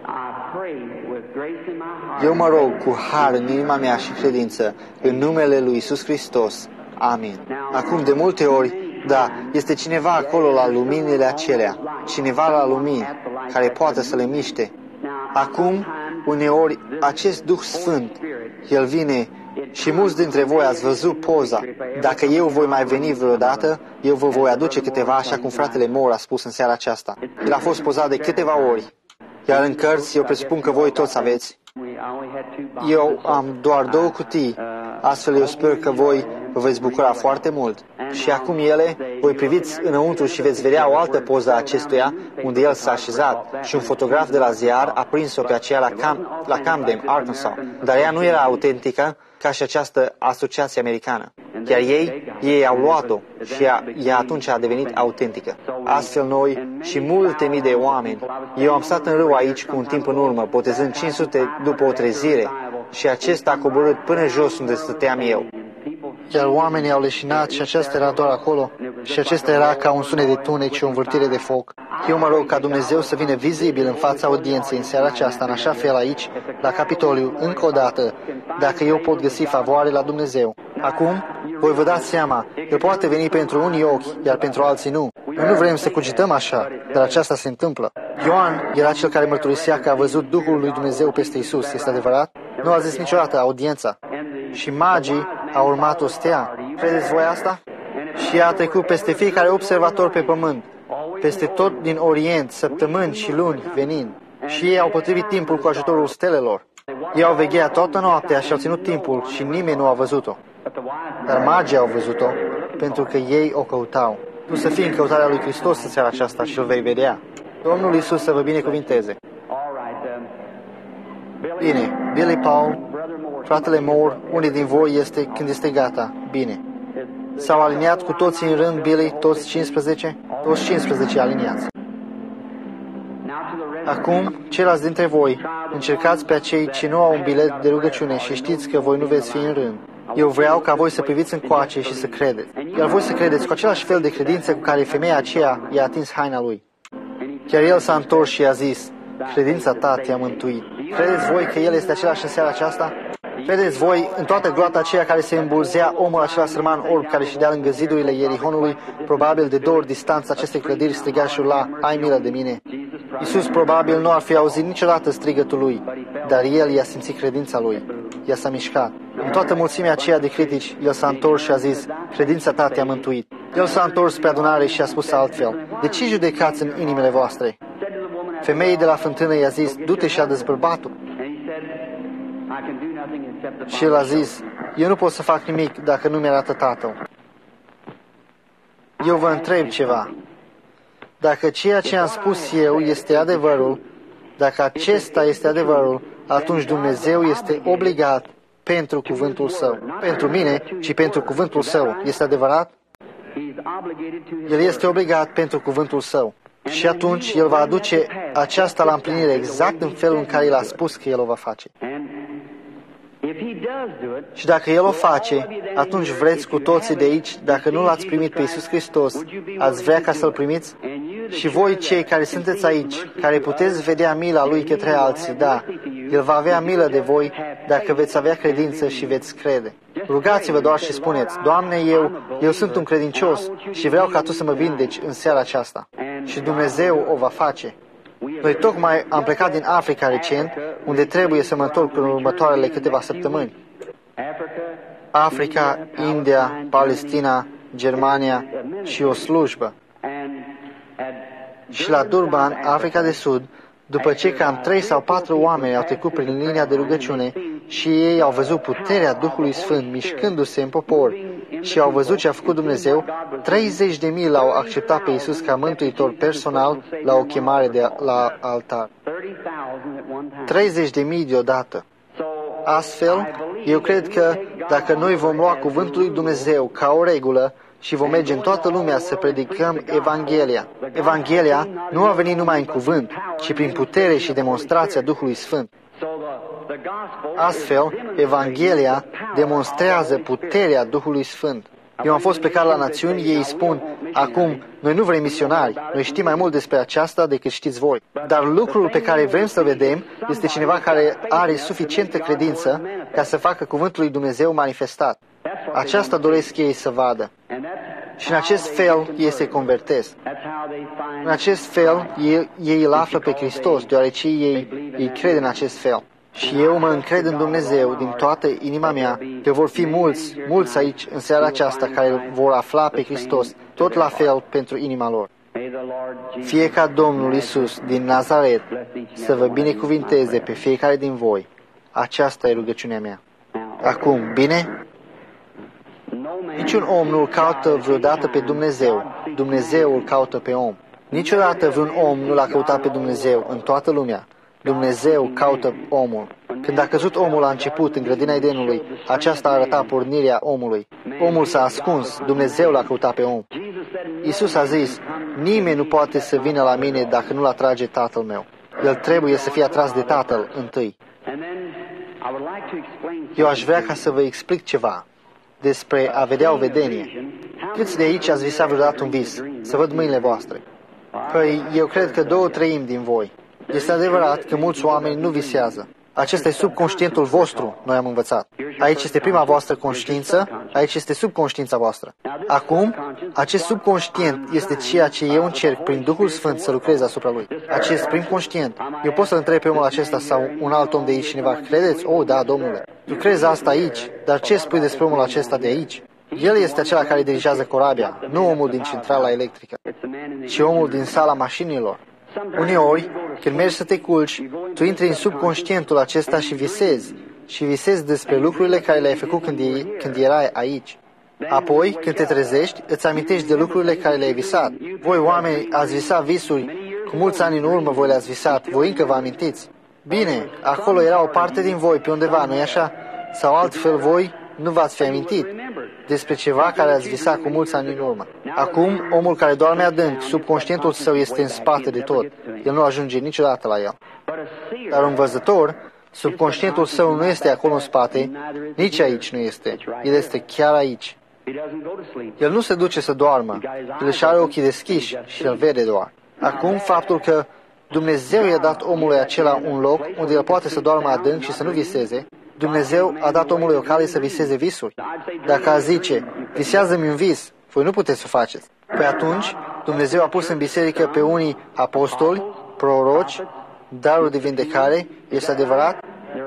Speaker 2: Eu mă rog cu har în inima mea și credință, în numele lui Iisus Hristos. Amin. Acum, de multe ori, da, este cineva acolo la luminile acelea, cineva la lumini, care poate să le miște. Acum, uneori, acest Duh Sfânt, El vine și mulți dintre voi ați văzut poza. Dacă eu voi mai veni vreodată, eu vă voi aduce câteva, așa cum fratele Moore a spus în seara aceasta. El a fost pozat de câteva ori. Iar în cărți, eu presupun că voi toți aveți. Eu am doar 2 cutii, astfel eu sper că voi vă veți bucura foarte mult. Și acum ele, voi priviți înăuntru și veți vedea o altă poză a acestuia, unde el s-a așezat și un fotograf de la ziar a prins-o pe aceea la Camden, Arkansas. Dar ea nu era autentică ca și această asociație americană. Chiar ei au luat-o și ea atunci a devenit autentică. Astfel noi și multe mii de oameni. Eu am stat în râu aici cu un timp în urmă, botezând 500 după o trezire și acesta a coborât până jos unde stăteam eu. Iar oamenii au leșinat și acesta era doar acolo și acesta era ca un sunet de tunec și o învârtire de foc. Eu mă rog ca Dumnezeu să vină vizibil în fața audienței în seara aceasta, în așa fel aici, la Capitoliu, încă o dată, dacă eu pot găsi favoare la Dumnezeu. Acum, voi vă dați seama, El poate veni pentru unii ochi, iar pentru alții nu. Noi nu vrem să cugităm așa, dar aceasta se întâmplă. Ioan era cel care mărturisea că a văzut Duhul lui Dumnezeu peste Isus. Este adevărat? Nu a zis niciodată audiența. Și magii au urmat o stea. Credeți voi asta? Și ea a trecut peste fiecare observator pe pământ, peste tot din Orient, săptămâni și luni venind. Și ei au potrivit timpul cu ajutorul stelelor. Ei au vegheat toată noaptea și au ținut timpul și nimeni nu a văzut-o. Dar magii au văzut-o pentru că ei o căutau. Tu să fii în căutarea lui Hristos în seara aceasta și îl vei vedea. Domnul Iisus să vă binecuvinteze. Bine, Billy Paul, fratele Moore, unii din voi este când este gata. Bine. S-au aliniat cu toții în rând, Billy, toți 15? Toți 15 aliniați. Acum, ceilalți dintre voi, încercați pe acei ce nu au un bilet de rugăciune și știți că voi nu veți fi în rând. Eu vreau ca voi să priviți încoace și să credeți. Iar voi să credeți cu același fel de credință cu care femeia aceea i-a atins haina lui. Chiar el s-a întors și i-a zis, credința ta te-a mântuit. Credeți voi că el este același în seara aceasta? Credeți voi în toată gloata aceea care se îmbulzea omul acela sărman orb care ședea lângă zidurile Ierihonului, probabil de 2 ori distanță acestei clădiri, striga și urla, ai milă de mine. Iisus probabil nu ar fi auzit niciodată strigătul lui, dar el i-a simțit credința lui. Ea s-a mișcat. În toată mulțimea aceea de critici, el s-a întors și a zis, credința ta te-a mântuit. El s-a întors pe adunare și a spus altfel, de ce judecați în inimile voastre? Femeii de la fântână i-a zis, du-te și adă-ți bărbatul. Și el a zis, eu nu pot să fac nimic dacă nu mi-arată Tatăl. Eu vă întreb ceva. Dacă ceea ce am spus eu este adevărul, dacă acesta este adevărul, atunci Dumnezeu este obligat pentru cuvântul Său. Pentru mine, ci pentru cuvântul Său. Este adevărat? El este obligat pentru cuvântul Său. Și atunci El va aduce aceasta la împlinire exact în felul în care El a spus că El o va face. Și dacă El o face, atunci vreți cu toții de aici, dacă nu L-ați primit pe Iisus Hristos, ați vrea ca să-L primiți? Și voi cei care sunteți aici, care puteți vedea mila Lui către alții, da, El va avea milă de voi dacă veți avea credință și veți crede. Rugați-vă doar și spuneți, Doamne, eu sunt un credincios și vreau ca Tu să mă vindeci în seara aceasta. Și Dumnezeu o va face. Noi tocmai am plecat din Africa recent, unde trebuie să mă întorc în următoarele câteva săptămâni. Africa, India, Palestina, Germania și o slujbă. Și la Durban, Africa de Sud, după ce cam 3 sau 4 oameni au trecut prin linia de rugăciune și ei au văzut puterea Duhului Sfânt mișcându-se în popor și au văzut ce a făcut Dumnezeu, 30.000 l-au acceptat pe Iisus ca mântuitor personal la o chemare la altar. 30.000 deodată. Astfel, eu cred că dacă noi vom lua cuvântul lui Dumnezeu ca o regulă și vom merge în toată lumea să predicăm Evanghelia. Evanghelia nu a venit numai în cuvânt, ci prin putere și demonstrația Duhului Sfânt. Astfel, Evanghelia demonstrează puterea Duhului Sfânt. Eu am fost plecat la națiuni, ei spun, acum, noi nu vrem misionari, noi știm mai mult despre aceasta decât știți voi. Dar lucrul pe care vrem să vedem este cineva care are suficientă credință ca să facă cuvântul lui Dumnezeu manifestat. Aceasta doresc ei să vadă. Și în acest fel ei se convertesc. În acest fel ei îl află pe Hristos, deoarece ei cred în acest fel. Și eu mă încred în Dumnezeu din toată inima mea că vor fi mulți aici în seara aceasta care vor afla pe Hristos, tot la fel pentru inima lor. Fie ca Domnul Iisus din Nazaret să vă binecuvinteze pe fiecare din voi. Aceasta e rugăciunea mea. Acum, bine? Niciun om nu îl caută vreodată pe Dumnezeu. Dumnezeu îl caută pe om. Niciodată vreun om nu l-a căutat pe Dumnezeu în toată lumea. Dumnezeu caută omul. Când a căzut omul la început în grădina Edenului, aceasta arăta pornirea omului. Omul s-a ascuns, Dumnezeu l-a căutat pe om. Iisus a zis, nimeni nu poate să vină la mine dacă nu-l atrage Tatăl meu. El trebuie să fie atras de Tatăl întâi. Eu aș vrea ca să vă explic ceva despre a vedea o vedenie. Câți de aici ați visat vreodată un vis? Să văd mâinile voastre. Păi, eu cred că 2/3 din voi. Este adevărat că mulți oameni nu visează. Acesta e subconștientul vostru, noi am învățat. Aici este prima voastră conștiință, aici este subconștiința voastră. Acum, acest subconștient este ceea ce eu încerc prin Duhul Sfânt să lucrez asupra lui. Acest prim conștient. Eu pot să-l întreb pe omul acesta sau un alt om de aici cineva, credeți? Oh, da, domnule. Tu crezi asta aici, dar ce spui despre omul acesta de aici? El este acela care dirigează corabia, nu omul din centrala electrică, ci omul din sala mașinilor. Uneori, când mergi să te culci, tu intri în subconștientul acesta și visezi despre lucrurile care le-ai făcut când erai aici. Apoi, când te trezești, îți amintești de lucrurile care le-ai visat. Voi, oameni, ați visat visuri, cu mulți ani în urmă voi le-ați visat, voi încă vă amintiți. Bine, acolo era o parte din voi pe undeva, nu-i așa? Sau altfel voi nu v-ați fi amintit despre ceva care ați visat cu mulți ani în urmă. Acum, omul care doarme adânc, subconștientul său este în spate de tot. El nu ajunge niciodată la el. Dar un văzător, subconștientul său nu este acolo în spate, nici aici nu este. El este chiar aici. El nu se duce să doarmă. El își are ochii deschiși și el vede doar. Acum, faptul că Dumnezeu i-a dat omului acela un loc unde el poate să doarmă adânc și să nu viseze, Dumnezeu a dat omului o cale să viseze visuri. Dacă a zice, visează-mi un vis, voi nu puteți să o faceți. Păi atunci, Dumnezeu a pus în biserică pe unii apostoli, proroci, daruri de vindecare, este adevărat?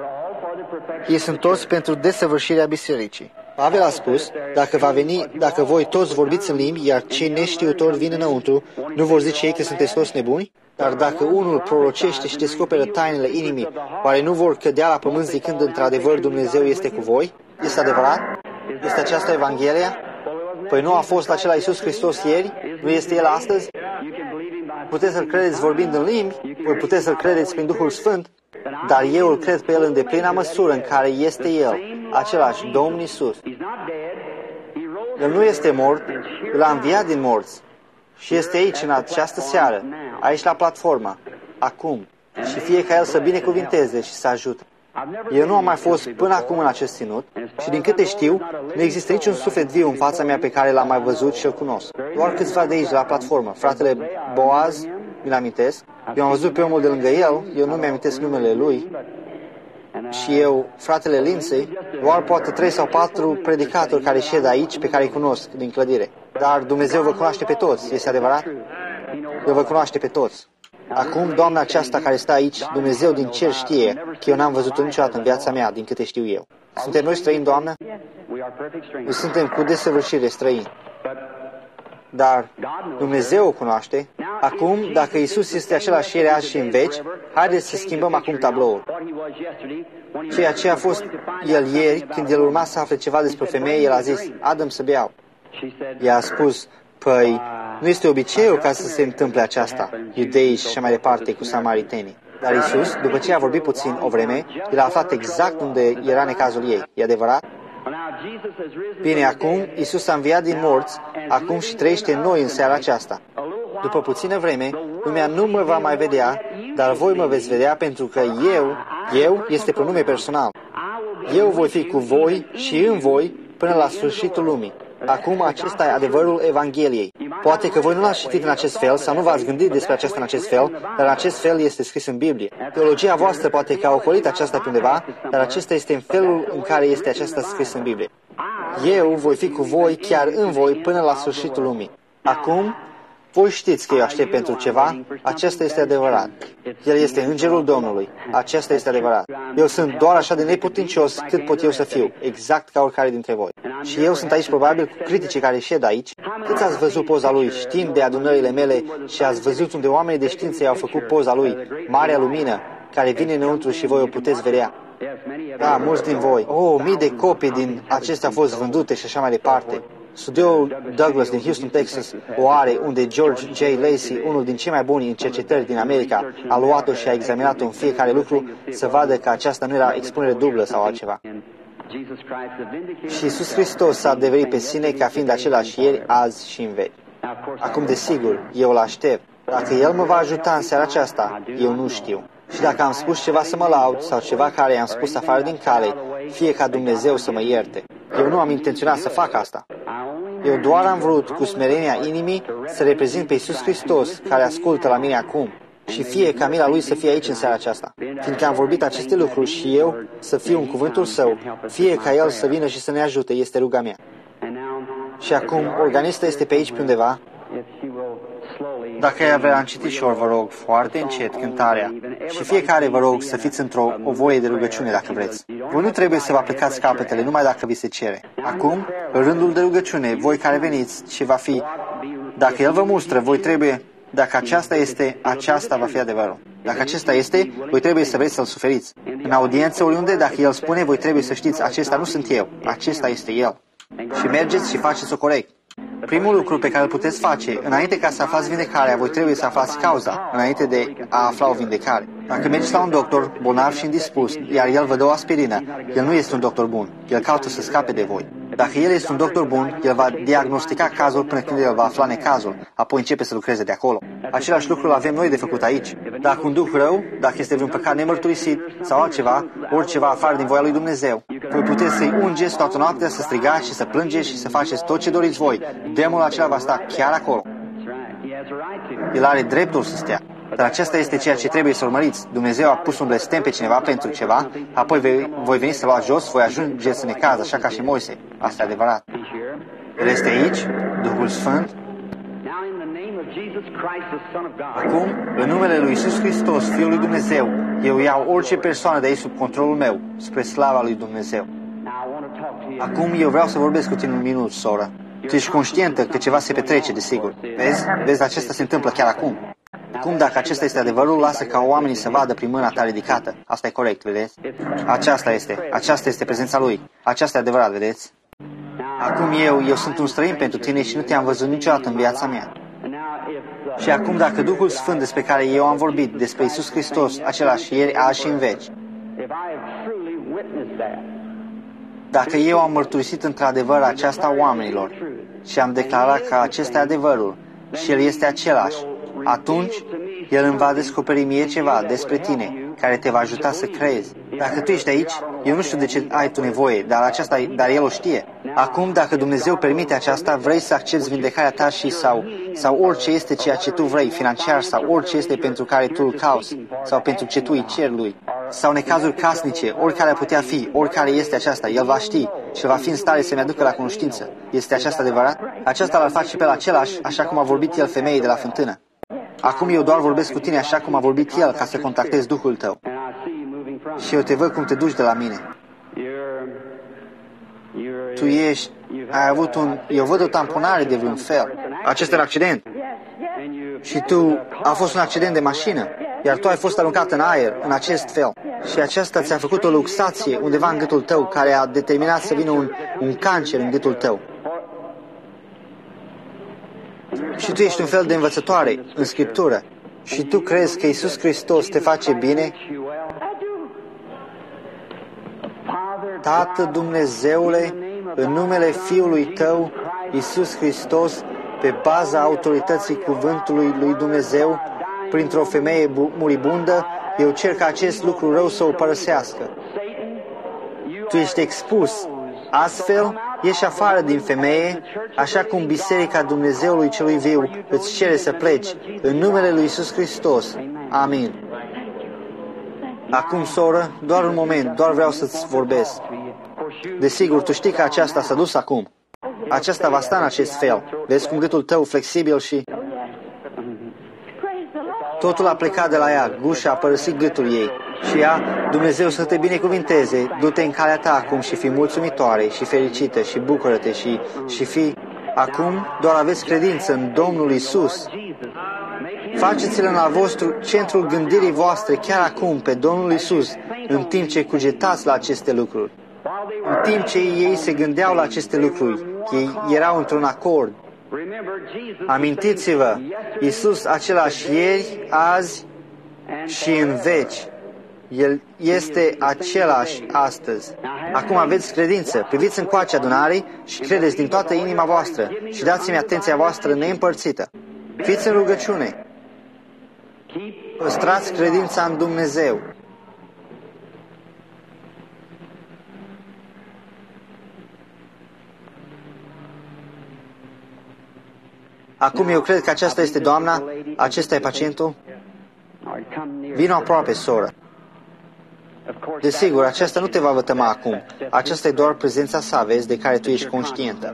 Speaker 2: Ei sunt toți pentru desăvârșirea bisericii. Pavel a spus, dacă voi toți vorbiți în limbi, iar cei neștiutori vin înăuntru, nu vor zice ei că sunteți toți nebuni? Dar dacă unul prorocește și descoperă tainele inimii, oare nu vor cădea la pământ zicând într-adevăr Dumnezeu este cu voi? Este adevărat? Este aceasta Evanghelia? Păi nu a fost acela Iisus Hristos ieri? Nu este El astăzi? Puteți să-L credeți vorbind în limbi, ori puteți să-L credeți prin Duhul Sfânt, dar eu îl cred pe El în deplina măsură în care este El, același Domn Iisus. El nu este mort, El a înviat din morți și este aici în această seară, aici la platformă, acum, și fie ca El să binecuvinteze și să ajute. Eu nu am mai fost până acum în acest ținut și din câte știu, nu există niciun suflet viu în fața mea pe care l-am mai văzut și îl cunosc. Doar câțiva de aici la platformă, fratele Boaz, mi-l amintesc, eu am văzut pe omul de lângă el, eu nu mi-amintesc numele lui, și eu, fratele Lindsay, doar poate 3 sau 4 predicatori care șed aici, pe care îi cunosc din clădire. Dar Dumnezeu vă cunoaște pe toți, este adevărat? El vă cunoaște pe toți. Acum, doamna aceasta care stă aici, Dumnezeu din cer știe că eu n-am văzut-o niciodată în viața mea, din câte știu eu. Suntem noi străini, Doamnă? Noi suntem cu desăvârșire străini. Dar Dumnezeu o cunoaște. Acum, dacă Iisus este același ieri, azi și în veci, haideți să schimbăm acum tabloul. Ceea ce a fost El ieri, când El urma să afle ceva despre femeie, El a zis, Adam să beau. Ea a spus, păi, nu este obiceiul ca să se întâmple aceasta, iudeii și așa mai departe cu samaritenii. Dar Iisus, după ce a vorbit puțin o vreme, El a aflat exact unde era necazul ei. E adevărat? Bine, acum Iisus a înviat din morți, acum și trăiește în noi în seara aceasta. După puțină vreme, lumea nu mă va mai vedea, Dar voi mă veți vedea pentru că eu este pronume personal. Eu voi fi cu voi și în voi până la sfârșitul lumii. Acum acesta e adevărul Evangheliei. Poate că voi nu l-ați citit în acest fel sau nu v-ați gândit despre aceasta în acest fel, dar în acest fel este scris în Biblie. Teologia voastră poate că a ocolit aceasta pe undeva, dar acesta este în felul în care este aceasta scris în Biblie. Eu voi fi cu voi, chiar în voi, până la sfârșitul lumii. Acum, voi știți că eu aștept pentru ceva, acesta este adevărat. El este îngerul Domnului, acesta este adevărat. Eu sunt doar așa de neputincios cât pot eu să fiu, exact ca oricare dintre voi. Și eu sunt aici probabil cu criticii care șed aici. Câți ați văzut poza lui, știind de adunările mele și ați văzut unde oamenii de știință i-au făcut poza lui, Marea Lumină, care vine înăuntru și voi o puteți vedea. Da, mulți din voi. Mii de copii din acestea au fost vândute și așa mai departe. Studioul Douglas din Houston, Texas, o are, unde George J. Lacey, unul din cei mai buni în cercetări din America, a luat-o și a examinat-o în fiecare lucru să vadă că aceasta nu era expunere dublă sau altceva. Și Iisus Hristos s-a adeverit pe sine ca fiind același ieri, azi și în veci. Acum, desigur, eu îl aștept. Dacă El mă va ajuta în seara aceasta, eu nu știu. Și dacă am spus ceva să mă laud sau ceva care i-am spus afară din cale, fie ca Dumnezeu să mă ierte. Eu nu am intenționat să fac asta. Eu doar am vrut, cu smerenia inimii, să reprezint pe Iisus Hristos, care ascultă la mine acum. Și fie ca mila Lui să fie aici în seara aceasta. Fiindcă am vorbit aceste lucruri și eu să fiu în cuvântul Său, fie ca El să vină și să ne ajute, este ruga mea. Și acum, organista este pe aici pe undeva. Dacă ai avea citit și ori, vă rog, foarte încet cântarea. Și fiecare vă rog să fiți într-o voie de rugăciune dacă vreți. Voi nu trebuie să vă aplicați capetele numai dacă vi se cere. Acum, în rândul de rugăciune, voi care veniți, ce va fi, dacă El vă mustră, voi trebuie, dacă aceasta este, aceasta va fi adevărul. Dacă acesta este, voi trebuie să vreți să-L suferiți. În audiență oriunde, dacă El spune, voi trebuie să știți, acesta nu sunt eu, acesta este El. Și mergeți și faceți-o corect. Primul lucru pe care îl puteți face, înainte ca să aflați vindecarea, voi trebuie să aflați cauza, înainte de a afla o vindecare. Dacă mergeți la un doctor bolnav și indispus, iar el vă dă o aspirină, el nu este un doctor bun, el caută să scape de voi. Dacă el este un doctor bun, el va diagnostica cazul până când el va afla necazul, apoi începe să lucreze de acolo. Același lucru avem noi de făcut aici. Dacă un duh rău, dacă este vreun păcat nemărturisit sau altceva, oriceva afară din voia lui Dumnezeu, voi puteți să-i ungeți toată noaptea, să strigați și să plângeți și să faceți tot ce doriți voi. Demonul acela va sta chiar acolo. El are dreptul să stea. Dar aceasta este ceea ce trebuie să urmăriți. Dumnezeu a pus un blestem pe cineva pentru ceva, apoi voi veni să luați jos, voi ajunge să necaz, așa ca și Moise. Asta e adevărat. El este aici, Duhul Sfânt. Acum, în numele lui Iisus Hristos, Fiul lui Dumnezeu, eu iau orice persoană de aici sub controlul meu, spre slava lui Dumnezeu. Acum eu vreau să vorbesc cu tine un minut, soră. Tu ești conștientă că ceva se petrece, desigur. Vezi, acesta se întâmplă chiar acum. Acum, dacă acesta este adevărul, lasă ca oamenii să vadă prin mâna ta ridicată. Asta e corect, vedeți? Aceasta este prezența Lui. Aceasta e adevărat, vedeți? Acum eu sunt un străin pentru tine și nu te-am văzut niciodată în viața mea. Și acum, dacă Duhul Sfânt despre care eu am vorbit, despre Iisus Hristos, același ieri, azi și în veci, dacă eu am mărturisit într-adevăr aceasta oamenilor și am declarat că acesta e adevărul și El este același, atunci El îmi va descoperi mie ceva despre tine care te va ajuta să crezi. Dacă tu ești aici, eu nu știu de ce ai tu nevoie, dar El o știe. Acum, dacă Dumnezeu permite aceasta, vrei să accepti vindecarea ta și sau orice este ceea ce tu vrei, financiar sau orice este pentru care tu îl cauți sau pentru ce tu îi ceri Lui. Sau necazuri casnice, oricare ar putea fi, oricare este aceasta, El va ști și va fi în stare să-mi aducă la cunoștință. Este aceasta adevărat? Aceasta l-ar face pe același, așa cum a vorbit El femeii de la fântână. Acum eu doar vorbesc cu tine așa cum a vorbit El, ca să contactezi Duhul tău. Și eu te văd cum te duci de la mine. Tu ai avut eu văd o tamponare de vreun fel. Acesta e un accident. Și a fost un accident de mașină, iar tu ai fost aruncat în aer, în acest fel. Și aceasta ți-a făcut o luxație undeva în gâtul tău, care a determinat să vină un cancer în gâtul tău. Și tu ești un fel de învățătoare în Scriptură. Și tu crezi că Iisus Hristos te face bine? Tată Dumnezeule, în numele Fiului Tău, Iisus Hristos, pe baza autorității cuvântului lui Dumnezeu, printr-o femeie muribundă, eu cer ca acest lucru rău să o părăsească. Tu ești expus. Astfel, ieși afară din femeie, așa cum Biserica Dumnezeului Celui Viu îți cere să pleci, în numele Lui Iisus Hristos. Amin. Acum, soră, doar un moment, doar vreau să-ți vorbesc. Desigur, tu știi că aceasta s-a dus acum. Aceasta va sta în acest fel. Vezi cum gâtul tău flexibil și... Totul a plecat de la ea, gușa a părăsit gâtul ei. Și ea, Dumnezeu să te binecuvinteze, du-te în calea ta acum și fii mulțumitoare și fericită și bucură-te și fii... Acum doar aveți credință în Domnul Iisus. Faceți-l în al vostru centrul gândirii voastre chiar acum pe Domnul Iisus, în timp ce cugetați la aceste lucruri. În timp ce ei se gândeau la aceste lucruri, ei erau într-un acord. Amintiți-vă, Iisus același ieri, azi și în veci. El este același astăzi. Acum aveți credință, priviți încoace adunării și credeți din toată inima voastră și dați-mi atenția voastră neîmpărțită. Fiți în rugăciune. Păstrați credința în Dumnezeu. Acum eu cred că aceasta este doamna, acesta e pacientul. Vino aproape, soră. Desigur, aceasta nu te va vătăma acum. Aceasta e doar prezența sa, vezi, de care tu ești conștientă.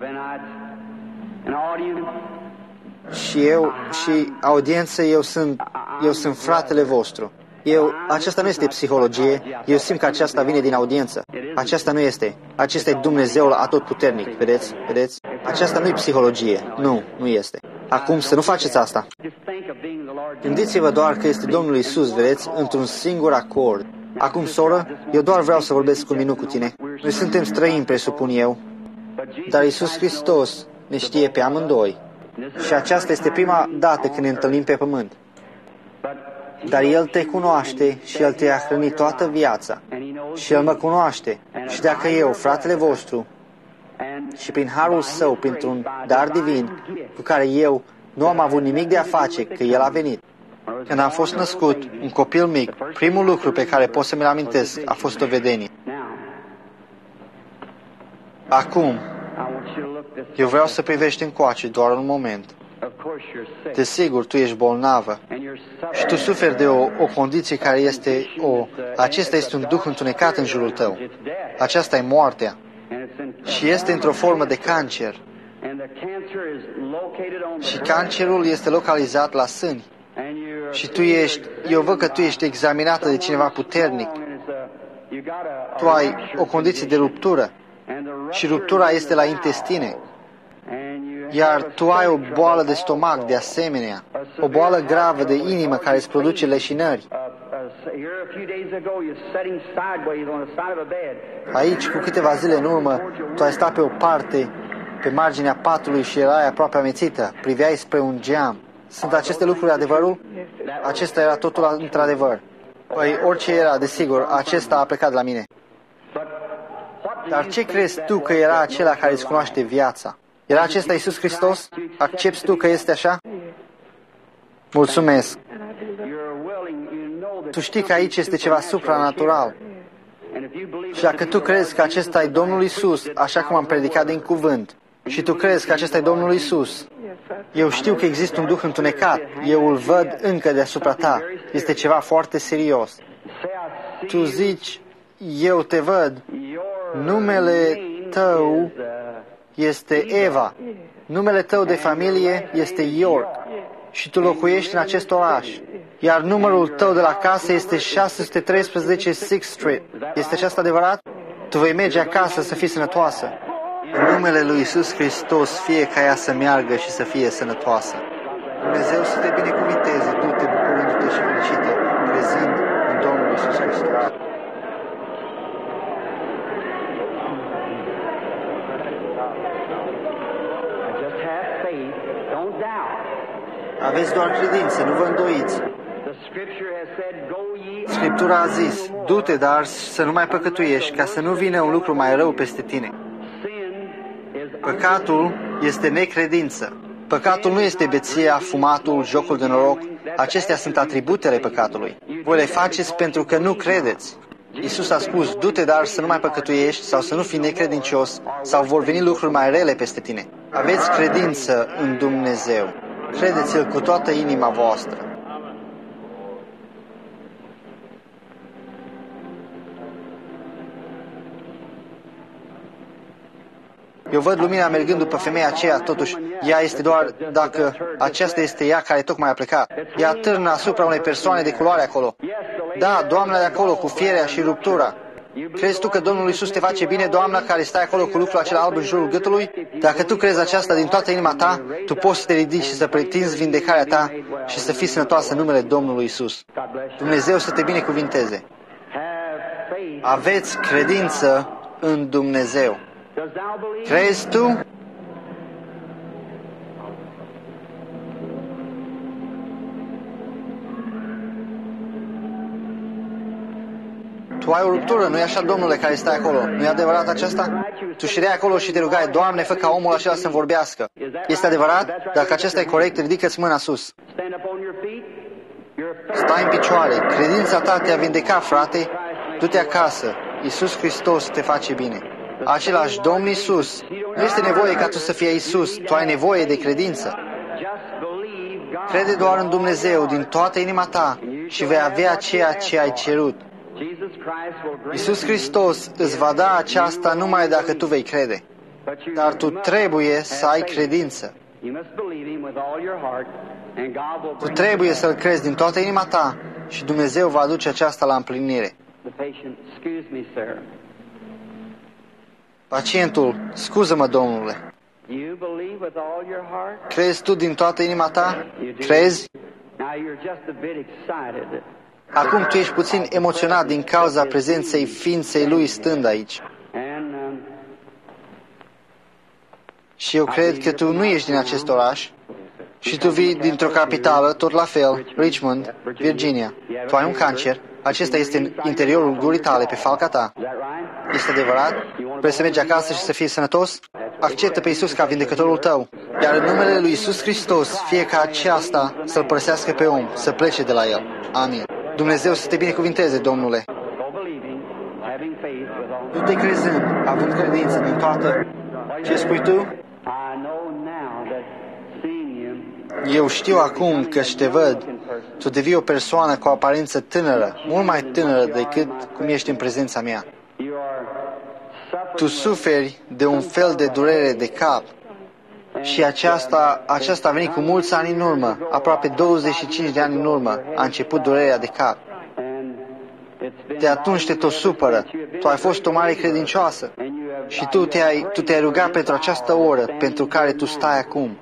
Speaker 2: Și audiență, eu sunt fratele vostru. Aceasta nu este psihologie, eu simt că aceasta vine din audiență. Aceasta nu este. Acesta e Dumnezeul atotputernic, vedeți? Vedeți? Aceasta nu e psihologie. Nu este. Acum să nu faceți asta. Gândiți-vă doar că este Domnul Iisus, vedeți, într-un singur acord. Acum, soră, eu doar vreau să vorbesc un minut cu tine. Noi suntem străini, presupun eu, dar Iisus Hristos ne știe pe amândoi. Și aceasta este prima dată când ne întâlnim pe pământ. Dar El te cunoaște și El te-a hrănit toată viața. Și El mă cunoaște. Și dacă eu, fratele vostru, și prin harul Său, printr-un dar divin, cu care eu nu am avut nimic de a face, că El a venit. Când am fost născut, un copil mic, primul lucru pe care pot să mi-l amintesc a fost o vedenie. Acum, eu vreau să privești încoace doar un moment. Desigur, tu ești bolnavă și tu suferi de o condiție care este acesta este un duh întunecat în jurul tău. Aceasta e moartea și este într-o formă de cancer. Și cancerul este localizat la sâni. Și eu văd că tu ești examinată de cineva puternic. Tu ai o condiție de ruptură și ruptura este la intestine. Iar tu ai o boală de stomac de asemenea, o boală gravă de inimă care îți produce leșinări. Aici, cu câteva zile în urmă, tu ai stat pe o parte, pe marginea patului și erai aproape amețită, priveai spre un geam. Sunt aceste lucruri adevărul? Acesta era totul într-adevăr. Păi, orice era, desigur, acesta a plecat la mine. Dar ce crezi tu că era acela care îți cunoaște viața? Era acesta Iisus Hristos? Accepți tu că este așa? Mulțumesc. Tu știi că aici este ceva supranatural. Și dacă tu crezi că acesta e Domnul Iisus, așa cum am predicat din cuvânt, și tu crezi că acesta e Domnul Iisus, eu știu că există un duh întunecat, eu îl văd încă deasupra ta. Este ceva foarte serios. Tu zici, eu te văd, numele tău este Eva, numele tău de familie este York și tu locuiești în acest oraș, iar numărul tău de la casă este 613 6th Street. Este aceasta adevărat? Tu vei merge acasă să fii sănătoasă. În numele lui Iisus Hristos, fie ca ea să meargă și să fie sănătoasă. Dumnezeu să te binecuvinteze, du-te bucurându-te și fericită, crezând în Domnul Iisus Hristos. Aveți doar credință, nu vă îndoiți. Scriptura a zis, du-te, dar să nu mai păcătuiești, ca să nu vină un lucru mai rău peste tine. Păcatul este necredință. Păcatul nu este beția, fumatul, jocul de noroc. Acestea sunt atributele păcatului. Voi le faceți pentru că nu credeți. Iisus a spus, du-te dar să nu mai păcătuiești sau să nu fii necredincios sau vor veni lucruri mai rele peste tine. Aveți credință în Dumnezeu. Credeți-L cu toată inima voastră. Eu văd lumina mergând după femeia aceea, totuși, ea este doar dacă aceasta este ea care tocmai a plecat. Ea târnă asupra unei persoane de culoare acolo. Da, doamna de acolo, cu fierea și ruptura. Crezi tu că Domnul Iisus te face bine, doamna, care stai acolo cu lucrul acela alb în jurul gâtului? Dacă tu crezi aceasta din toată inima ta, tu poți să te ridici și să pretinzi vindecarea ta și să fii sănătoasă în numele Domnului Iisus. Dumnezeu să te binecuvinteze. Aveți credință în Dumnezeu. Crezi tu? Tu ai o ruptură, nu-i așa, domnule, care stai acolo? Nu-i adevărat aceasta? Tu ședeai acolo și te rugai, Doamne, fă ca omul acela să-mi vorbească. Este adevărat? Dacă acesta e corect, ridică-ți mâna sus. Stai în picioare. Credința ta te-a vindecat, frate. Du-te acasă. Iisus Hristos te face bine. Același Domn Iisus. Nu este nevoie ca tu să fii Iisus. Tu ai nevoie de credință. Crede doar în Dumnezeu din toată inima ta și vei avea ceea ce ai cerut. Iisus Hristos îți va da aceasta numai dacă tu vei crede. Dar tu trebuie să ai credință. Tu trebuie să-L crezi din toată inima ta și Dumnezeu va aduce aceasta la împlinire. Pacientul, scuză-mă, domnule. Crezi tu din toată inima ta? Crezi? Acum tu ești puțin emoționat din cauza prezenței ființei Lui stând aici. Și eu cred că tu nu ești din acest oraș și tu vii dintr-o capitală, tot la fel, Richmond, Virginia. Tu ai un cancer, acesta este în interiorul gurii tale, pe falca ta. Este adevărat? Vrei să mergi acasă și să fii sănătos? Acceptă pe Iisus ca vindecătorul tău. Iar în numele Lui Iisus Hristos, fie ca aceasta să-l părăsească pe om, să plece de la el. Amin. Dumnezeu să te binecuvinteze, domnule. Tu te crezând, având credință din toată. Ce spui tu? Eu știu acum că te văd. Tu devii o persoană cu o aparență tânără, mult mai tânără decât cum ești în prezența mea. Tu suferi de un fel de durere de cap. Și aceasta a venit cu mulți ani în urmă, aproape 25 de ani în urmă, a început durerea de cap. De atunci te tot supără. Tu ai fost o mare credincioasă și tu te-ai rugat pentru această oră pentru care tu stai acum.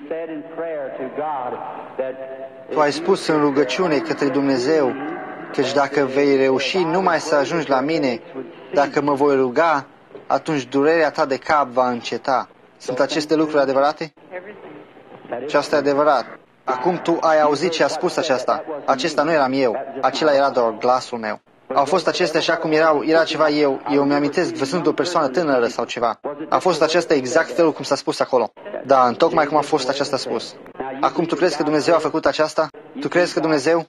Speaker 2: Tu ai spus în rugăciune către Dumnezeu, căci dacă vei reuși numai să ajungi la mine, dacă mă voi ruga, atunci durerea ta de cap va înceta. Sunt aceste lucruri adevărate? Și asta e adevărat. Acum tu ai auzit ce a spus aceasta. Acesta nu eram eu. Acela era doar glasul meu. Au fost acestea așa cum erau. Era ceva eu mi-amintesc văzând o persoană tânără sau ceva. A fost acesta exact felul cum s-a spus acolo. Da, întocmai cum a fost aceasta spus. Acum tu crezi că Dumnezeu a făcut aceasta? Tu crezi că Dumnezeu?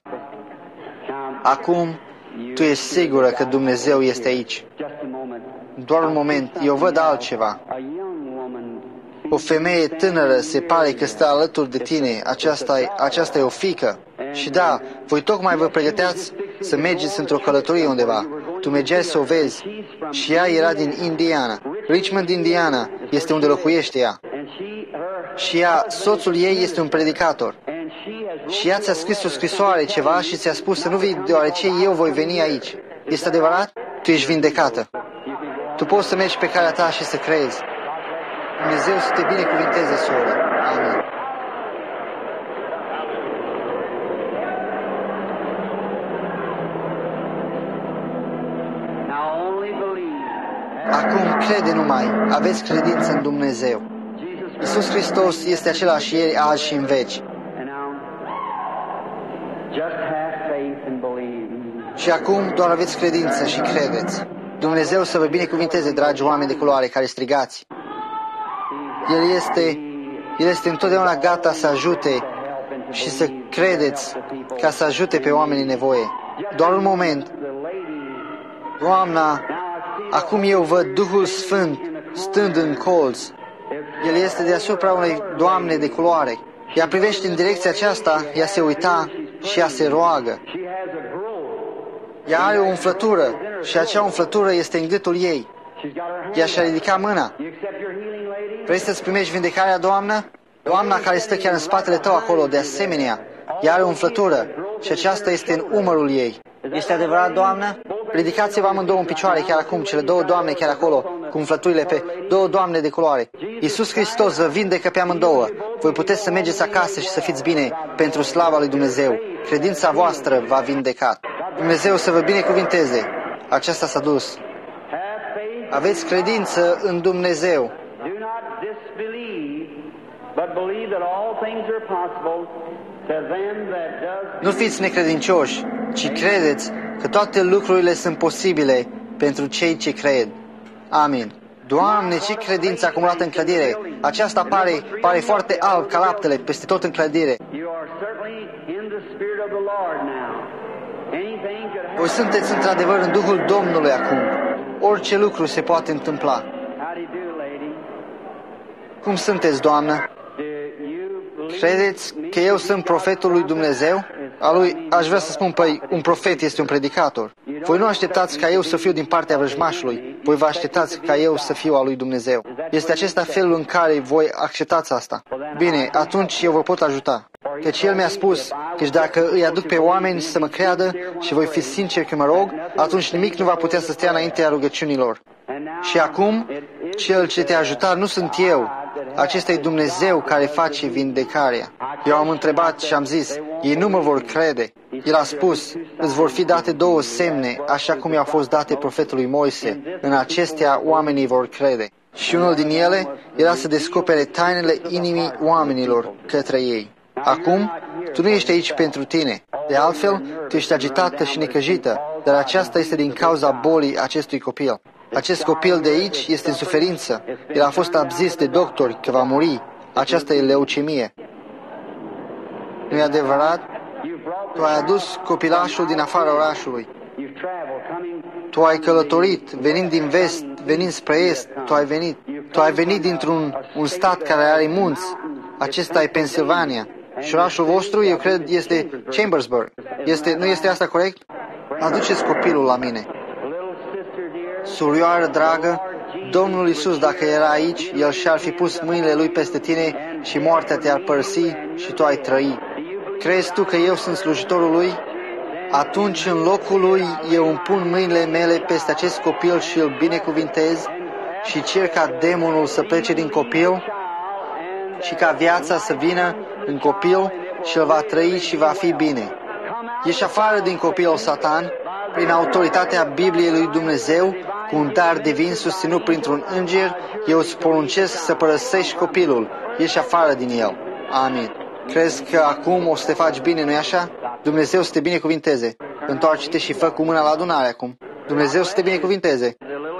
Speaker 2: Acum tu ești sigură că Dumnezeu este aici. Doar un moment, eu văd altceva. O femeie tânără se pare că stă alături de tine. Aceasta e o fiică. Și da, voi tocmai vă pregăteați să mergeți într-o călătorie undeva. Tu mergeai să o vezi. Și ea era din Indiana. Richmond, Indiana, este unde locuiește ea. Și ea, soțul ei este un predicator. Și ea ți-a scris o scrisoare ceva și ți-a spus să nu vii deoarece eu voi veni aici. Este adevărat? Tu ești vindecată. Tu poți să mergi pe calea ta și să crezi. Dumnezeu să te binecuvinteze, soră. Amin. Acum crede numai, aveți credință în Dumnezeu. Iisus Hristos este același ieri, azi și în veci. Și acum doar aveți credință și credeți. Dumnezeu să vă binecuvinteze, dragi oameni de culoare care strigați. El este întotdeauna gata să ajute și să credeți ca să ajute pe oamenii în nevoie. Doar un moment. Doamna, acum eu văd Duhul Sfânt stând în colț. El este deasupra unei doamne de culoare. Ea privește în direcția aceasta, ea se uita și ea se roagă. Ea are o umflătură și acea umflătură este în gâtul ei. Ea și-a ridicat mâna. Vrei să-ți primești vindecarea, doamnă? Doamna care stă chiar în spatele tău acolo, de asemenea, ea are o umflătură și aceasta este în umărul ei. Este adevărat, doamnă? Ridicați-vă amândouă în picioare chiar acum, cele două doamne chiar acolo, cu umflăturile pe două doamne de culoare. Iisus Hristos vă vindecă pe amândouă. Voi puteți să mergeți acasă și să fiți bine pentru slava lui Dumnezeu. Credința voastră v-a vindecat. Dumnezeu să vă binecuvinteze. Aceasta s-a dus. Aveți credință în Dumnezeu. Nu fiți necredincioși, ci credeți că toate lucrurile sunt posibile pentru cei ce cred. Amin. Doamne, ce credință acumulată în clădire! Aceasta pare foarte alb ca laptele peste tot în clădire. Voi sunteți într-adevăr în Duhul Domnului acum. Orice lucru se poate întâmpla. Cum sunteți, doamnă? Credeți că eu sunt profetul lui Dumnezeu? Aș vrea să spun, păi, un profet este un predicator. Voi nu așteptați ca eu să fiu din partea vrăjmașului, voi vă așteptați ca eu să fiu al lui Dumnezeu. Este acesta felul în care voi acceptați asta. Bine, atunci eu vă pot ajuta. Căci El mi-a spus, căci dacă îi aduc pe oameni să mă creadă și voi fi sincer că mă rog, atunci nimic nu va putea să stea înaintea rugăciunilor. Și acum, Cel ce te-a ajutat nu sunt eu, acesta e Dumnezeu care face vindecarea. Eu am întrebat și am zis, ei nu mă vor crede. El a spus, îți vor fi date două semne, așa cum i-au fost date profetului Moise. În acestea oamenii vor crede. Și unul din ele era să descopere tainele inimii oamenilor către ei. Acum, tu nu ești aici pentru tine. De altfel, tu ești agitată și necăjită, dar aceasta este din cauza bolii acestui copil. Acest copil de aici este în suferință. El a fost abzis de doctori că va muri. Aceasta e leucemie. Nu-i adevărat? Tu ai adus copilașul din afara orașului. Tu ai călătorit, venind din vest, venind spre est, Tu ai venit dintr-un stat care are munți. Acesta e Pennsylvania. Și orașul vostru, eu cred, este Chambersburg. Nu este asta corect? Aduceți copilul la mine. Surioară dragă, Domnul Iisus, dacă era aici, El și-ar fi pus mâinile Lui peste tine și moartea te-ar părăsi și tu ai trăi. Crezi tu că eu sunt slujitorul Lui? Atunci, în locul Lui, eu îmi pun mâinile mele peste acest copil și îl binecuvintez și cer ca demonul să plece din copil și ca viața să vină în copil și el va trăi și va fi bine. Ieși afară din copil, Satan, prin autoritatea Bibliei lui Dumnezeu, cu un dar divin susținut printr-un înger, eu îți poruncesc să părăsești copilul. Ieși afară din el. Amin. Crezi că acum o să te faci bine, nu-i așa? Dumnezeu să te binecuvinteze. Întoarce-te și fă cu mâna la adunare acum. Dumnezeu să te binecuvinteze.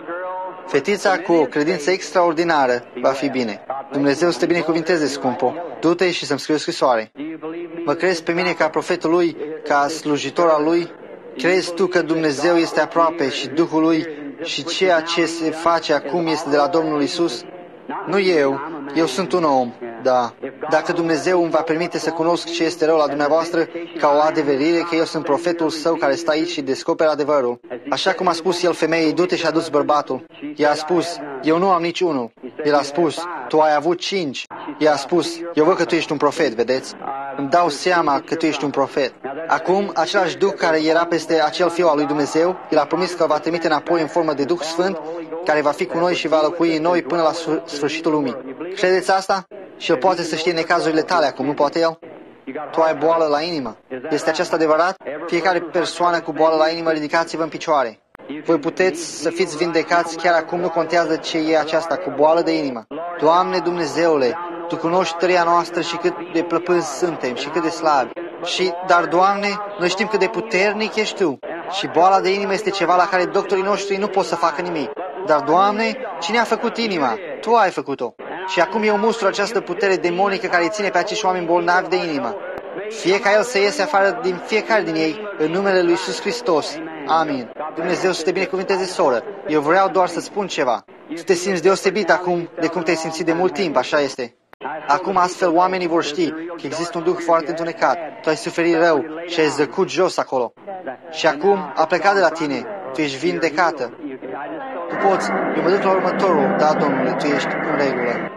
Speaker 2: Fetița cu o credință extraordinară va fi bine. Dumnezeu să te binecuvinteze, scumpo. Du-te și să-mi scrii o scrisoare. Mă crezi pe mine ca profetul Lui, ca slujitor al Lui? Crezi tu că Dumnezeu este aproape și Duhul Lui și ceea ce se face acum este de la Domnul Iisus? Nu eu sunt un om, da. Dacă Dumnezeu îmi va permite să cunosc ce este rău la dumneavoastră, ca o adeverire că eu sunt profetul Său care stă aici și descoperă adevărul. Așa cum a spus El femeii, du-te și adu-ți bărbatul. Ea a spus, eu nu am niciunul. El a spus, tu ai avut 5. Ea a spus, eu văd că tu ești un profet, vedeți? Îmi dau seama că tu ești un profet. Acum, același Duh care era peste acel Fiu al lui Dumnezeu, El a promis că îl va trimite înapoi în formă de Duh Sfânt, care va fi cu noi și va locui în noi până la sfârșitul lumii. Credeți asta? Și El poate să știe necazurile tale acum, nu poate El? Tu ai boală la inimă. Este aceasta adevărat? Fiecare persoană cu boală la inimă, ridicați-vă în picioare. Voi puteți să fiți vindecați chiar acum, nu contează ce e aceasta, cu boală de inimă. Doamne Dumnezeule, Tu cunoști stăria noastră și cât de plăpânzi suntem și cât de slabi. Dar, Doamne, noi știm cât de puternic ești Tu. Și boala de inimă este ceva la care doctorii noștri nu pot să facă nimic. Dar, Doamne, cine a făcut inima? Tu ai făcut-o. Și acum eu mustru această putere demonică care îi ține pe acești oameni bolnavi de inimă. Fie ca el să iese afară din fiecare din ei, în numele lui Iisus Hristos. Amin. Dumnezeu să te binecuvânteze, soră. Eu vreau doar să spun ceva. Tu te simți deosebit acum de cum te-ai simțit de mult timp, așa este. Acum astfel oamenii vor ști că există un duh foarte întunecat. Tu ai suferit rău și ai zăcut jos acolo. Și acum a plecat de la tine. Tu ești vindecată. Tu poți. Eu mă duc la următorul. Da, Domnule, tu ești în regulă.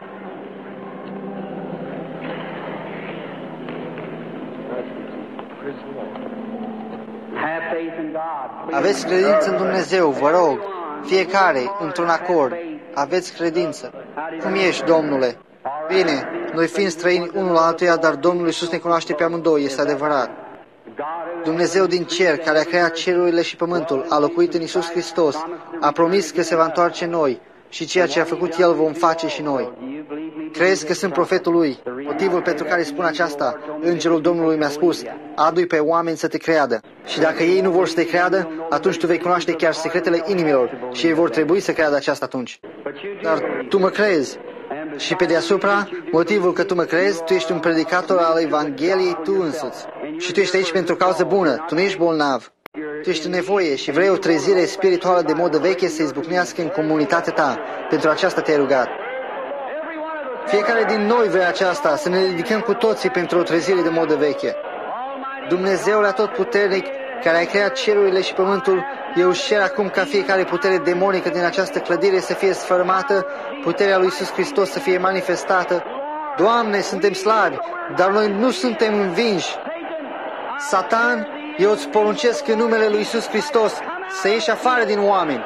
Speaker 2: Aveți credință în Dumnezeu, vă rog. Fiecare, într-un acord. Aveți credință. Cum ești, Domnule? Bine, noi fiind străini unul la altuia, dar Domnul Iisus ne cunoaște pe amândoi, este adevărat. Dumnezeu din cer, care a creat cerurile și pământul, a locuit în Iisus Hristos, a promis că se va întoarce în noi și ceea ce a făcut El vom face și noi. Crezi că sunt profetul Lui? Motivul pentru care spun aceasta, Îngerul Domnului mi-a spus, adu-i pe oameni să te creadă. Și dacă ei nu vor să te creadă, atunci tu vei cunoaște chiar secretele inimilor și ei vor trebui să creadă aceasta atunci. Dar tu mă crezi. Și pe deasupra, motivul că tu mă crezi, tu ești un predicator al Evangheliei tu însuți. Și tu ești aici pentru o cauză bună, tu nu ești bolnav. Tu ești în nevoie și vrei o trezire spirituală de modă veche să izbucnească în comunitatea ta. Pentru aceasta te-ai rugat. Fiecare din noi vrea aceasta, să ne ridicăm cu toții pentru o trezire de modă veche. Dumnezeul atotputernic, care a creat cerurile și pământul, eu își cer acum ca fiecare putere demonică din această clădire să fie sfărâmată, puterea lui Iisus Hristos să fie manifestată. Doamne, suntem slabi, dar noi nu suntem învinși. Satan, eu îți poruncesc în numele lui Iisus Hristos să ieși afară din oameni.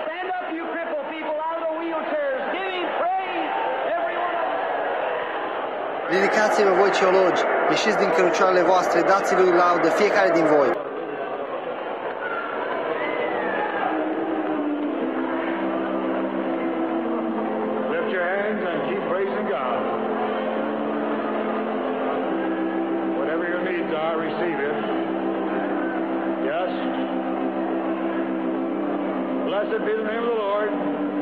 Speaker 2: Ridicați-vă voi ceologi, ieșiți din cărucioarele voastre, dați-lui laudă fiecare din voi.
Speaker 3: Lift your hands and keep praising God. Whatever your needs are, receive it. Yes. Blessed be the name of the Lord.